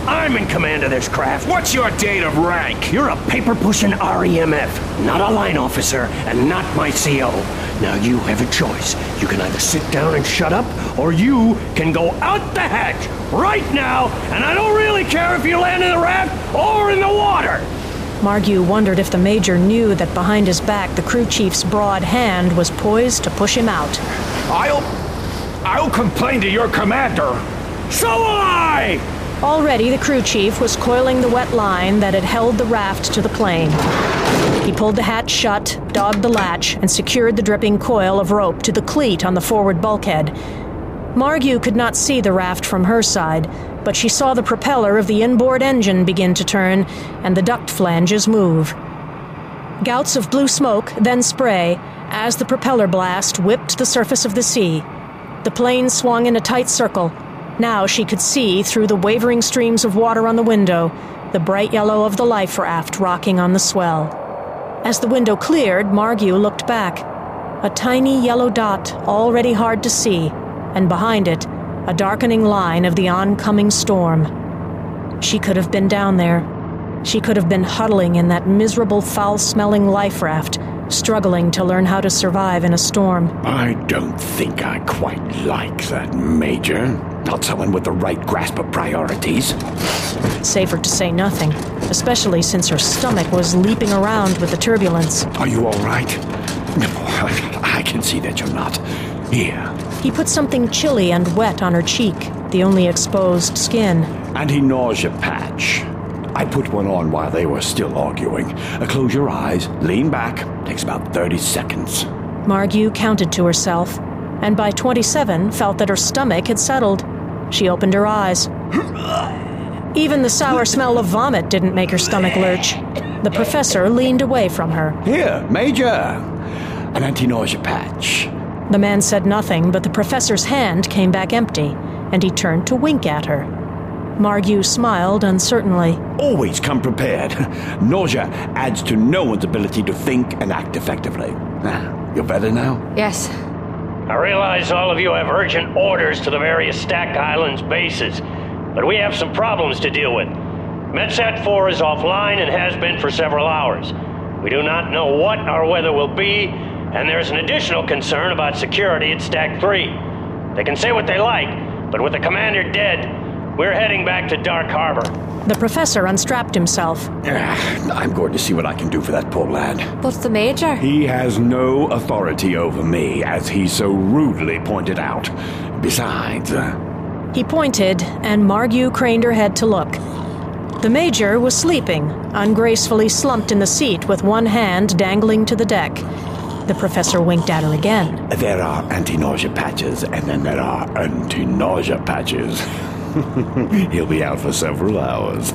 I'm in command of this craft. What's your date of rank? You're a paper-pushing R E M F, not a line officer, and not my C O. Now you have a choice. You can either sit down and shut up, or you can go out the hatch right now, and I don't really care if you land in the raft or in the water. Margue wondered if the Major knew that behind his back the crew chief's broad hand was poised to push him out. I'll... I'll complain to your commander. So will I! Already the crew chief was coiling the wet line that had held the raft to the plane. He pulled the hatch shut, dogged the latch, and secured the dripping coil of rope to the cleat on the forward bulkhead. Margue could not see the raft from her side, but she saw the propeller of the inboard engine begin to turn and the duct flanges move. Gouts of blue smoke, then spray, as the propeller blast whipped the surface of the sea. The plane swung in a tight circle. Now she could see, through the wavering streams of water on the window, the bright yellow of the life raft rocking on the swell. As the window cleared, Margue looked back. A tiny yellow dot, already hard to see, and behind it, a darkening line of the oncoming storm. She could have been down there. She could have been huddling in that miserable, foul-smelling life raft, struggling to learn how to survive in a storm. I don't think I quite like that, Major. Not someone with the right grasp of priorities. Safer to say nothing, especially since her stomach was leaping around with the turbulence. Are you all right? No, I can see that you're not. Here. He put something chilly and wet on her cheek, the only exposed skin. Anti-nausea patch. I put one on while they were still arguing. Uh, close your eyes, lean back. Takes about thirty seconds. Margue counted to herself, and by twenty-seven felt that her stomach had settled. She opened her eyes. Even the sour smell of vomit didn't make her stomach lurch. The professor leaned away from her. Here, Major. An anti-nausea patch. The man said nothing, but the professor's hand came back empty, and he turned to wink at her. Margue smiled uncertainly. Always come prepared. Nausea adds to no one's ability to think and act effectively. Ah, you're better now? Yes. I realize all of you have urgent orders to the various Stack Islands bases, but we have some problems to deal with. MetSat four is offline and has been for several hours. We do not know what our weather will be, and there's an additional concern about security at Stack three. They can say what they like, but with the commander dead, we're heading back to Dark Harbor. The professor unstrapped himself. I'm going to see what I can do for that poor lad. But the Major? He has no authority over me, as he so rudely pointed out. Besides... Uh... He pointed, and Margue craned her head to look. The Major was sleeping, ungracefully slumped in the seat with one hand dangling to the deck. The professor winked at her again. There are anti-nausea patches, and then there are anti-nausea patches. He'll be out for several hours.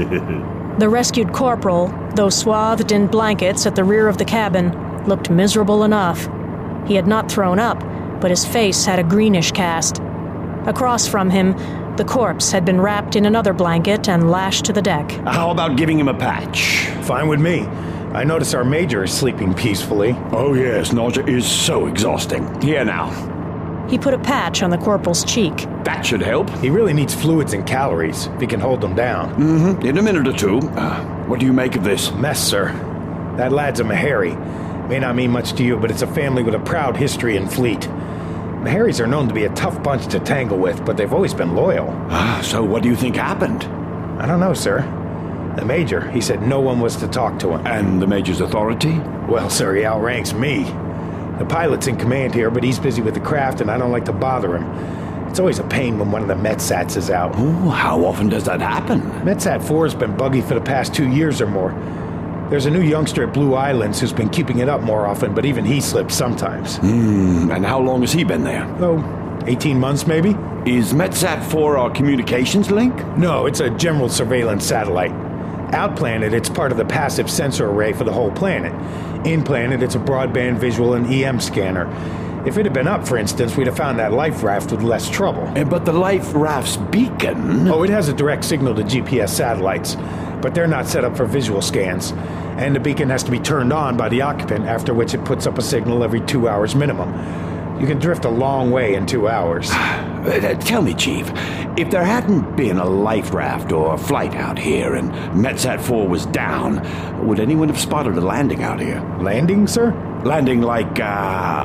The rescued corporal, though swathed in blankets at the rear of the cabin, looked miserable enough. He had not thrown up, but his face had a greenish cast. Across from him, the corpse had been wrapped in another blanket and lashed to the deck. How about giving him a patch? Fine with me. I notice our Major is sleeping peacefully. Oh yes, nausea is so exhausting. Here now. He put a patch on the corporal's cheek. That should help. He really needs fluids and calories, if he can hold them down. Mm-hmm. In a minute or two. Uh, what do you make of this? Mess, sir. That lad's a Meharry. May not mean much to you, but it's a family with a proud history in Fleet. Meharrys are known to be a tough bunch to tangle with, but they've always been loyal. Ah, so what do you think happened? I don't know, sir. The Major, he said no one was to talk to him. And the Major's authority? Well, sir, he outranks me. The pilot's in command here, but he's busy with the craft, and I don't like to bother him. It's always a pain when one of the METSATs is out. Oh, how often does that happen? METSAT four has been buggy for the past two years or more. There's a new youngster at Blue Islands who's been keeping it up more often, but even he slips sometimes. Hmm, and how long has he been there? Oh, eighteen months maybe. Is METSAT four our communications link? No, it's a general surveillance satellite. Outplanet, it's part of the passive sensor array for the whole planet. In-planet, it's a broadband visual and E M scanner. If it had been up, for instance, we'd have found that life raft with less trouble. Uh, but the life raft's beacon... Oh, it has a direct signal to G P S satellites, but they're not set up for visual scans. And the beacon has to be turned on by the occupant, after which it puts up a signal every two hours minimum. You can drift a long way in two hours. Uh, tell me, Chief, if there hadn't been a life raft or a flight out here and Metsat four was down, would anyone have spotted a landing out here? Landing, sir? Landing like, uh,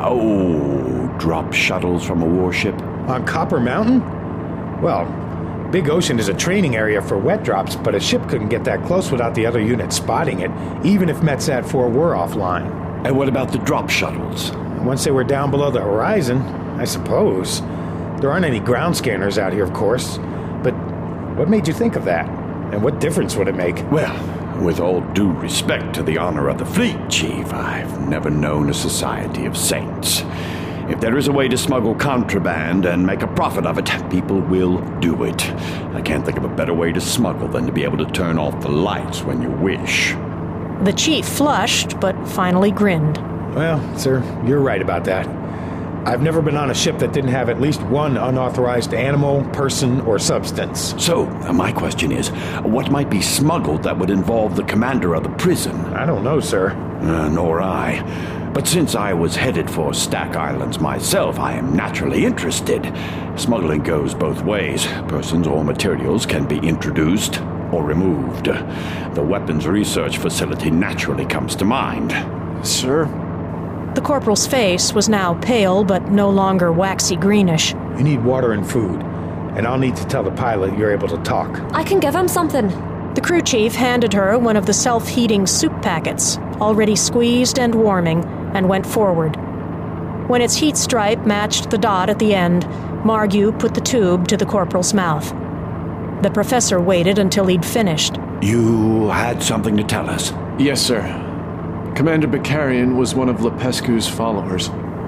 oh, drop shuttles from a warship? On Copper Mountain? Well, Big Ocean is a training area for wet drops, but a ship couldn't get that close without the other units spotting it, even if Metsat four were offline. And what about the drop shuttles? Once they were down below the horizon, I suppose. There aren't any ground scanners out here, of course. But what made you think of that? And what difference would it make? Well, with all due respect to the honor of the fleet, Chief, I've never known a society of saints. If there is a way to smuggle contraband and make a profit of it, people will do it. I can't think of a better way to smuggle than to be able to turn off the lights when you wish. The chief flushed, but finally grinned. Well, sir, you're right about that. I've never been on a ship that didn't have at least one unauthorized animal, person, or substance. So, uh, my question is, what might be smuggled that would involve the commander of the prison? I don't know, sir. Uh, nor I. But since I was headed for Stack Islands myself, I am naturally interested. Smuggling goes both ways. Persons or materials can be introduced or removed. The weapons research facility naturally comes to mind. Sir? The corporal's face was now pale, but no longer waxy greenish. You need water and food, and I'll need to tell the pilot you're able to talk. I can give him something. The crew chief handed her one of the self-heating soup packets, already squeezed and warming, and went forward. When its heat stripe matched the dot at the end, Margue put the tube to the corporal's mouth. The professor waited until he'd finished. You had something to tell us? Yes, sir. Commander Bakarian was one of Lepescu's followers.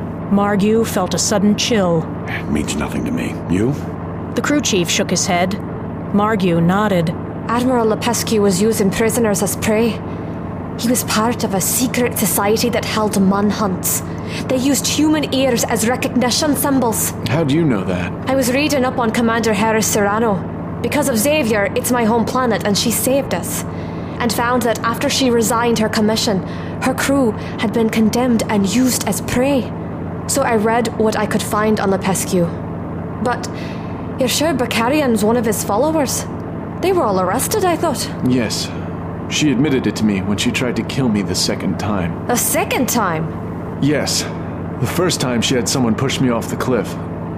Margue felt a sudden chill. It means nothing to me. You? The crew chief shook his head. Margue nodded. Admiral Lepescu was using prisoners as prey. He was part of a secret society that held manhunts. They used human ears as recognition symbols. How do you know that? I was reading up on Commander Harris Serrano. Because of Xavier, it's my home planet, and she saved us. And found that after she resigned her commission, her crew had been condemned and used as prey. So I read what I could find on Lepescu. But you're sure Bakarian's one of his followers? They were all arrested, I thought. Yes. She admitted it to me when she tried to kill me the second time. A second time? Yes. The first time she had someone push me off the cliff.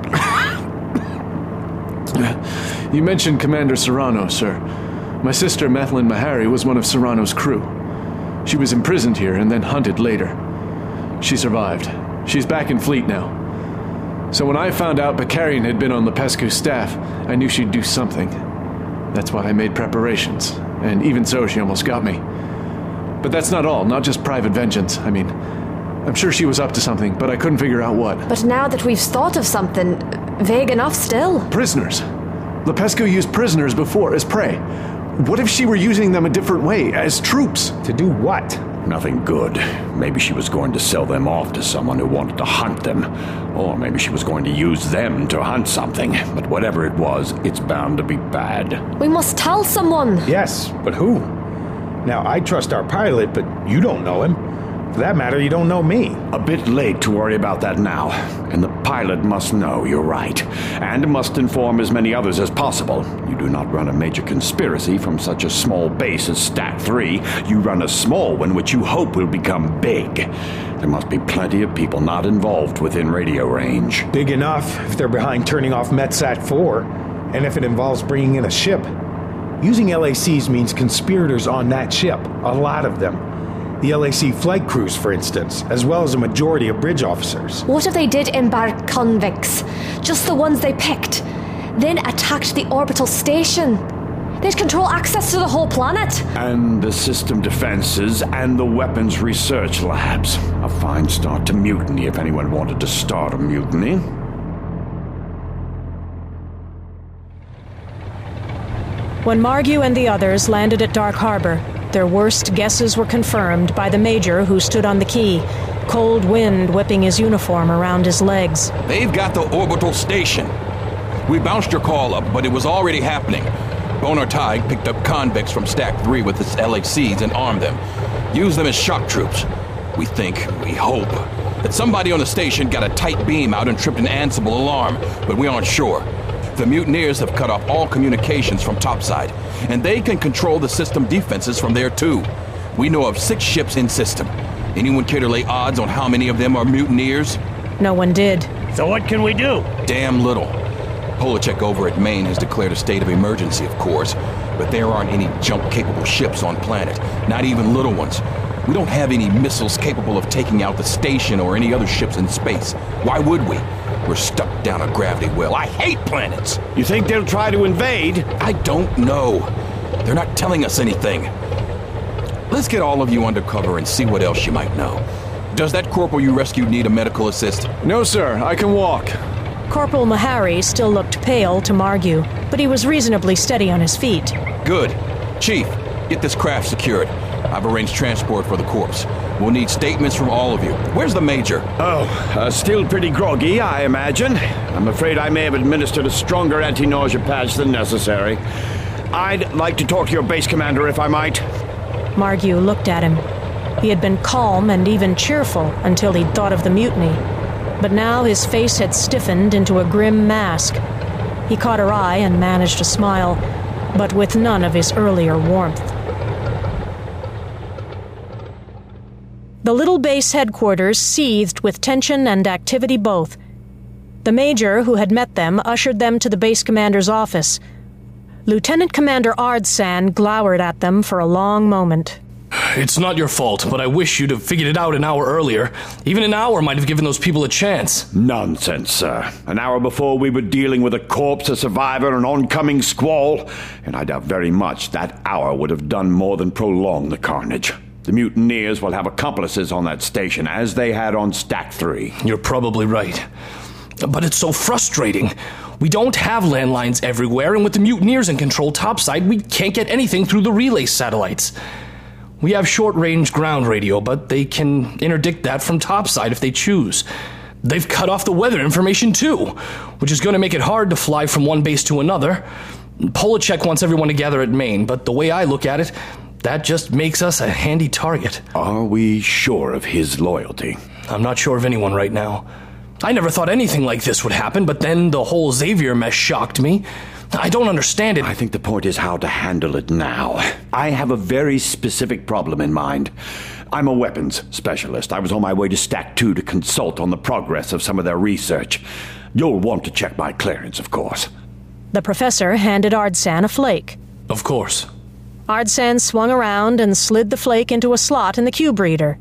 You mentioned Commander Serrano, sir. My sister, Methlin Mahari, was one of Serrano's crew. She was imprisoned here and then hunted later. She survived. She's back in fleet now. So when I found out Bakarian had been on Lepescu's staff, I knew she'd do something. That's why I made preparations. And even so, she almost got me. But that's not all, not just private vengeance. I mean, I'm sure she was up to something, but I couldn't figure out what. But now that we've thought of something, vague enough still. Prisoners. Lepescu used prisoners before as prey. What if she were using them a different way, as troops? To do what? Nothing good. Maybe she was going to sell them off to someone who wanted to hunt them. Or maybe she was going to use them to hunt something. But whatever it was, it's bound to be bad. We must tell someone. Yes, but who? Now, I trust our pilot, but you don't know him. For that matter, you don't know me. A bit late to worry about that now. And the pilot must know you're right. And must inform as many others as possible. You do not run a major conspiracy from such a small base as Stack three. You run a small one which you hope will become big. There must be plenty of people not involved within radio range. Big enough if they're behind turning off Metsat four. And if it involves bringing in a ship. Using L A Cs means conspirators on that ship. A lot of them. The L A C flight crews, for instance, as well as a majority of bridge officers. What if they did embark convicts? Just the ones they picked. Then attacked the orbital station. They'd control access to the whole planet. And the system defenses and the weapons research labs. A fine start to mutiny if anyone wanted to start a mutiny. When Margue and the others landed at Dark Harbor, their worst guesses were confirmed by the major who stood on the quay, cold wind whipping his uniform around his legs. They've got the orbital station. We bounced your call up, but it was already happening. Bonar Tig picked up convicts from Stack three with its L A Cs and armed them. Used them as shock troops. We think, we hope, that somebody on the station got a tight beam out and tripped an Ansible alarm, but we aren't sure. The mutineers have cut off all communications from topside, and they can control the system defenses from there too. We know of six ships in system. Anyone care to lay odds on how many of them are mutineers? No one did. So what can we do? Damn little. Polachek over at Maine has declared a state of emergency, of course, but there aren't any jump-capable ships on planet, not even little ones. We don't have any missiles capable of taking out the station or any other ships in space. Why would we? We're stuck down a gravity well. I hate planets! You think they'll try to invade? I don't know. They're not telling us anything. Let's get all of you undercover and see what else you might know. Does that corporal you rescued need a medical assist? No, sir. I can walk. Corporal Mahari still looked pale to Margue, but he was reasonably steady on his feet. Good. Chief, get this craft secured. I've arranged transport for the corpse. We'll need statements from all of you. Where's the major? Oh, uh, still pretty groggy, I imagine. I'm afraid I may have administered a stronger anti-nausea patch than necessary. I'd like to talk to your base commander, if I might. Margue looked at him. He had been calm and even cheerful until he'd thought of the mutiny. But now his face had stiffened into a grim mask. He caught her eye and managed a smile, but with none of his earlier warmth. The little base headquarters seethed with tension and activity both. The major who had met them ushered them to the base commander's office. Lieutenant Commander Ardsan glowered at them for a long moment. It's not your fault, but I wish you'd have figured it out an hour earlier. Even an hour might have given those people a chance. Nonsense, sir. An hour before we were dealing with a corpse, a survivor, an oncoming squall, and I doubt very much that hour would have done more than prolong the carnage. The mutineers will have accomplices on that station, as they had on Stack three. You're probably right. But it's so frustrating. We don't have landlines everywhere, and with the mutineers in control topside, we can't get anything through the relay satellites. We have short-range ground radio, but they can interdict that from topside if they choose. They've cut off the weather information too, which is going to make it hard to fly from one base to another. Polachek wants everyone to gather at Maine, but the way I look at it, that just makes us a handy target. Are we sure of his loyalty? I'm not sure of anyone right now. I never thought anything like this would happen, but then the whole Xavier mess shocked me. I don't understand it. I think the point is how to handle it now. I have a very specific problem in mind. I'm a weapons specialist. I was on my way to Stack two to consult on the progress of some of their research. You'll want to check my clearance, of course. The professor handed Ardsan a flake. Of course. Ardsan swung around and slid the flake into a slot in the cube reader.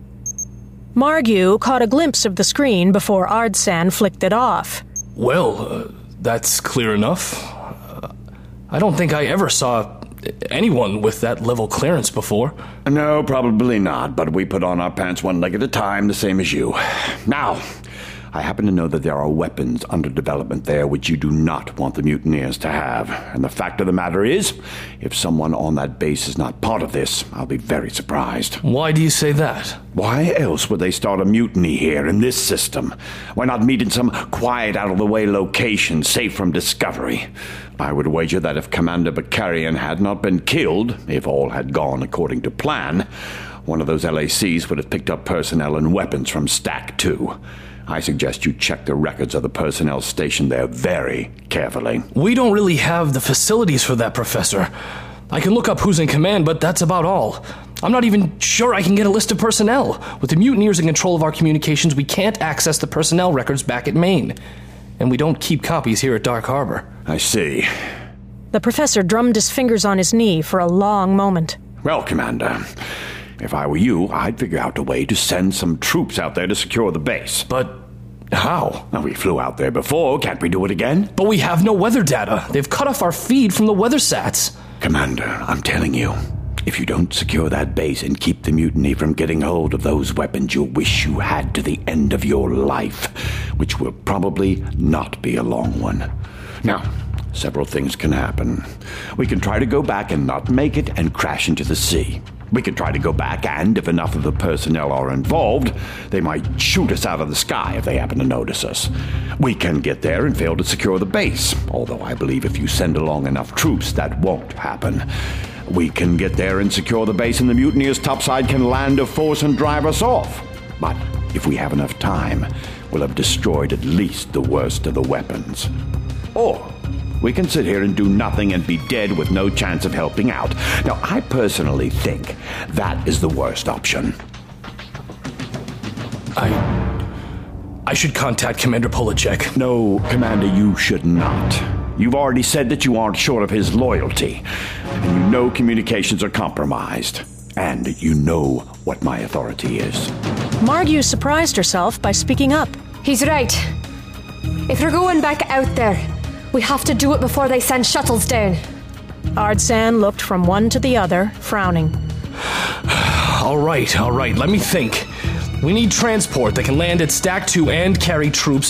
Margue caught a glimpse of the screen before Ardsan flicked it off. Well, uh, that's clear enough. Uh, I don't think I ever saw anyone with that level clearance before. No, probably not, but we put on our pants one leg at a time, the same as you. Now, I happen to know that there are weapons under development there which you do not want the mutineers to have. And the fact of the matter is, if someone on that base is not part of this, I'll be very surprised. Why do you say that? Why else would they start a mutiny here in this system? Why not meet in some quiet, out-of-the-way location, safe from discovery? I would wager that if Commander Bakarian had not been killed, if all had gone according to plan, one of those L A Cs would have picked up personnel and weapons from Stack two. I suggest you check the records of the personnel stationed there very carefully. We don't really have the facilities for that, Professor. I can look up who's in command, but that's about all. I'm not even sure I can get a list of personnel. With the mutineers in control of our communications, we can't access the personnel records back at Maine. And we don't keep copies here at Dark Harbor. I see. The professor drummed his fingers on his knee for a long moment. Well, Commander, if I were you, I'd figure out a way to send some troops out there to secure the base. But how? Well, we flew out there before. Can't we do it again? But we have no weather data. They've cut off our feed from the weather sats. Commander, I'm telling you, if you don't secure that base and keep the mutiny from getting hold of those weapons, you'll wish you had to the end of your life, which will probably not be a long one. Now, several things can happen. We can try to go back and not make it and crash into the sea. We can try to go back and, if enough of the personnel are involved, they might shoot us out of the sky if they happen to notice us. We can get there and fail to secure the base, although I believe if you send along enough troops, that won't happen. We can get there and secure the base, and the mutineers topside can land a force and drive us off. But if we have enough time, we'll have destroyed at least the worst of the weapons. Or we can sit here and do nothing and be dead with no chance of helping out. Now, I personally think that is the worst option. I... I should contact Commander Polacek. No, Commander, you should not. You've already said that you aren't sure of his loyalty. And you know communications are compromised. And you know what my authority is. Margue surprised herself by speaking up. He's right. If we're going back out there, we have to do it before they send shuttles down. Ardsan looked from one to the other, frowning. All right, all right, let me think. We need transport that can land at Stack two and carry troops.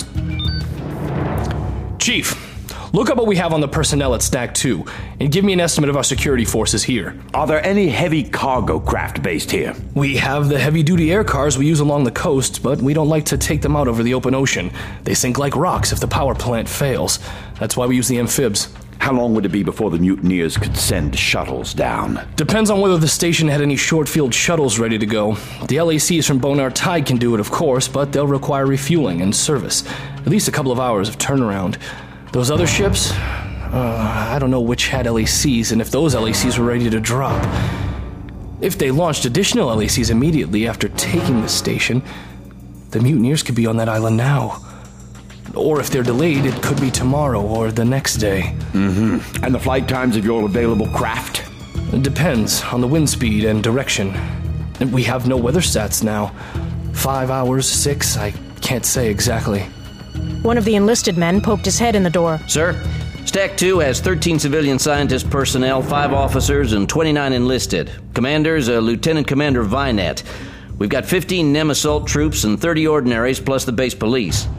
Chief, look up what we have on the personnel at Stack two and give me an estimate of our security forces here. Are there any heavy cargo craft based here? We have the heavy-duty air cars we use along the coast, but we don't like to take them out over the open ocean. They sink like rocks if the power plant fails. That's why we use the amphibs. How long would it be before the mutineers could send shuttles down? Depends on whether the station had any short-field shuttles ready to go. The L A Cs from Bonar Tide can do it, of course, but they'll require refueling and service. At least a couple of hours of turnaround. Those other ships? Uh, I don't know which had L A Cs and if those L A Cs were ready to drop. If they launched additional L A Cs immediately after taking the station, the mutineers could be on that island now. Or if they're delayed, it could be tomorrow or the next day. Mm-hmm. And the flight times of your available craft? It depends on the wind speed and direction. And we have no weather stats now. Five hours, six, I can't say exactly. One of the enlisted men poked his head in the door. Sir, Stack two has thirteen civilian scientist personnel, five officers, and twenty-nine enlisted. Commanders, uh, Lieutenant Commander Vinet. We've got fifteen Nem assault troops and thirty ordinaries, plus the base police.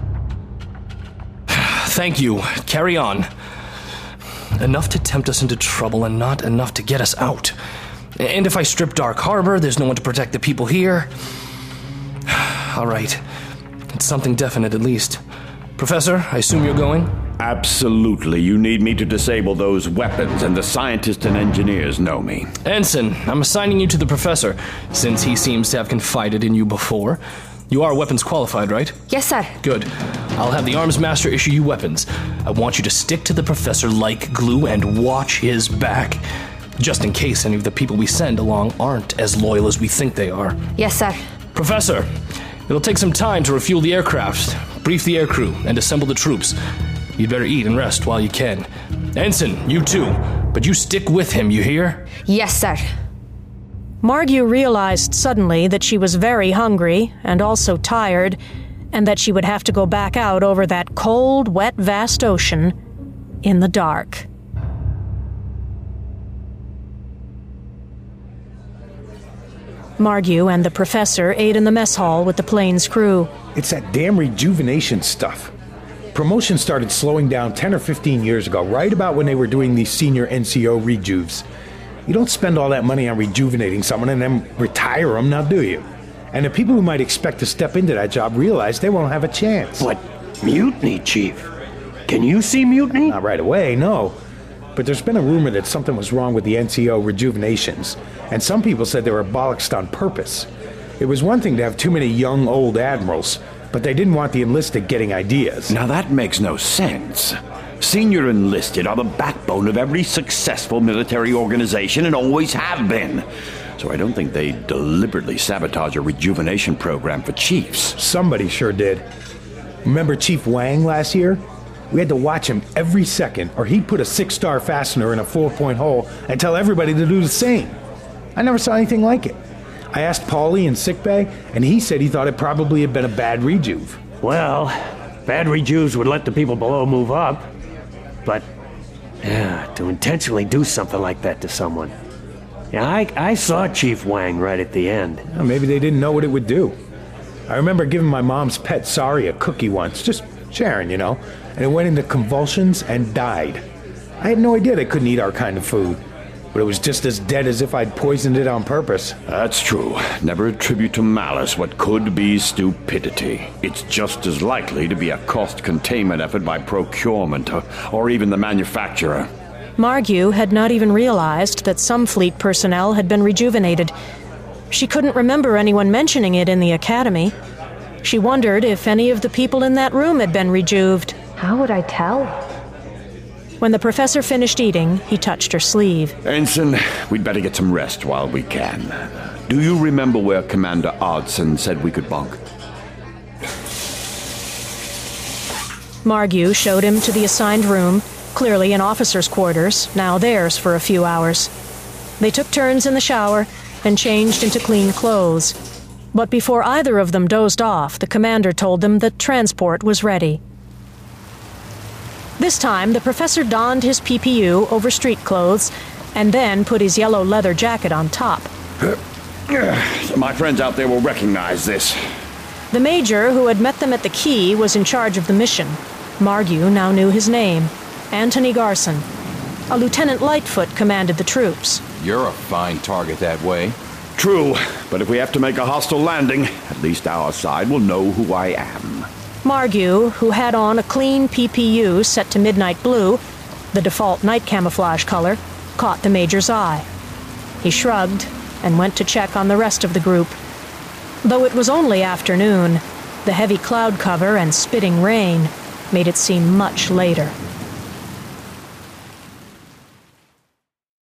Thank you. Carry on. Enough to tempt us into trouble and not enough to get us out. And if I strip Dark Harbor, there's no one to protect the people here. All right. It's something definite at least. Professor, I assume you're going? Absolutely. You need me to disable those weapons, and the scientists and engineers know me. Ensign, I'm assigning you to the Professor, since he seems to have confided in you before. You are weapons qualified, right? Yes, sir. Good. I'll have the Arms Master issue you weapons. I want you to stick to the Professor like glue and watch his back. Just in case any of the people we send along aren't as loyal as we think they are. Yes, sir. Professor, it'll take some time to refuel the aircraft, brief the aircrew, and assemble the troops. You'd better eat and rest while you can. Ensign, you too. But you stick with him, you hear? Yes, sir. Margue realized suddenly that she was very hungry and also tired, and that she would have to go back out over that cold, wet, vast ocean in the dark. Margue and the Professor ate in the mess hall with the plane's crew. It's that damn rejuvenation stuff. Promotion started slowing down ten or fifteen years ago, right about when they were doing these senior N C O rejuves. You don't spend all that money on rejuvenating someone and then retire them, now do you? And the people who might expect to step into that job realize they won't have a chance. But mutiny, Chief? Can you see mutiny? Not right away, no. But there's been a rumor that something was wrong with the N C O rejuvenations, and some people said they were bollocksed on purpose. It was one thing to have too many young, old admirals, but they didn't want the enlisted getting ideas. Now that makes no sense. Senior enlisted are the backbone of every successful military organization and always have been. So I don't think they deliberately sabotage a rejuvenation program for chiefs. Somebody sure did. Remember Chief Wang last year? We had to watch him every second, or he'd put a six-star fastener in a four-point hole and tell everybody to do the same. I never saw anything like it. I asked Paulie in sickbay, and he said he thought it probably had been a bad rejuve. Well, bad rejuves would let the people below move up. But, yeah, to intentionally do something like that to someone. Yeah, I, I saw Chief Wang right at the end. Well, maybe they didn't know what it would do. I remember giving my mom's pet Sari a cookie once, just sharing, you know, and it went into convulsions and died. I had no idea they couldn't eat our kind of food, but it was just as dead as if I'd poisoned it on purpose. That's true. Never attribute to malice what could be stupidity. It's just as likely to be a cost containment effort by procurement or, or even the manufacturer. Margue had not even realized that some fleet personnel had been rejuvenated. She couldn't remember anyone mentioning it in the academy. She wondered if any of the people in that room had been rejuvened. How would I tell? When the professor finished eating, he touched her sleeve. Ensign, we'd better get some rest while we can. Do you remember where Commander Ardson said we could bunk? Margue showed him to the assigned room, clearly an officer's quarters, now theirs for a few hours. They took turns in the shower and changed into clean clothes. But before either of them dozed off, the commander told them that transport was ready. This time, the professor donned his P P U over street clothes and then put his yellow leather jacket on top. My friends out there will recognize this. The major who had met them at the quay was in charge of the mission. Margue now knew his name, Anthony Garson. A Lieutenant Lightfoot commanded the troops. You're a fine target that way. True, but if we have to make a hostile landing, at least our side will know who I am. Margue, who had on a clean P P U set to midnight blue, the default night camouflage color, caught the major's eye. He shrugged and went to check on the rest of the group. Though it was only afternoon, the heavy cloud cover and spitting rain made it seem much later.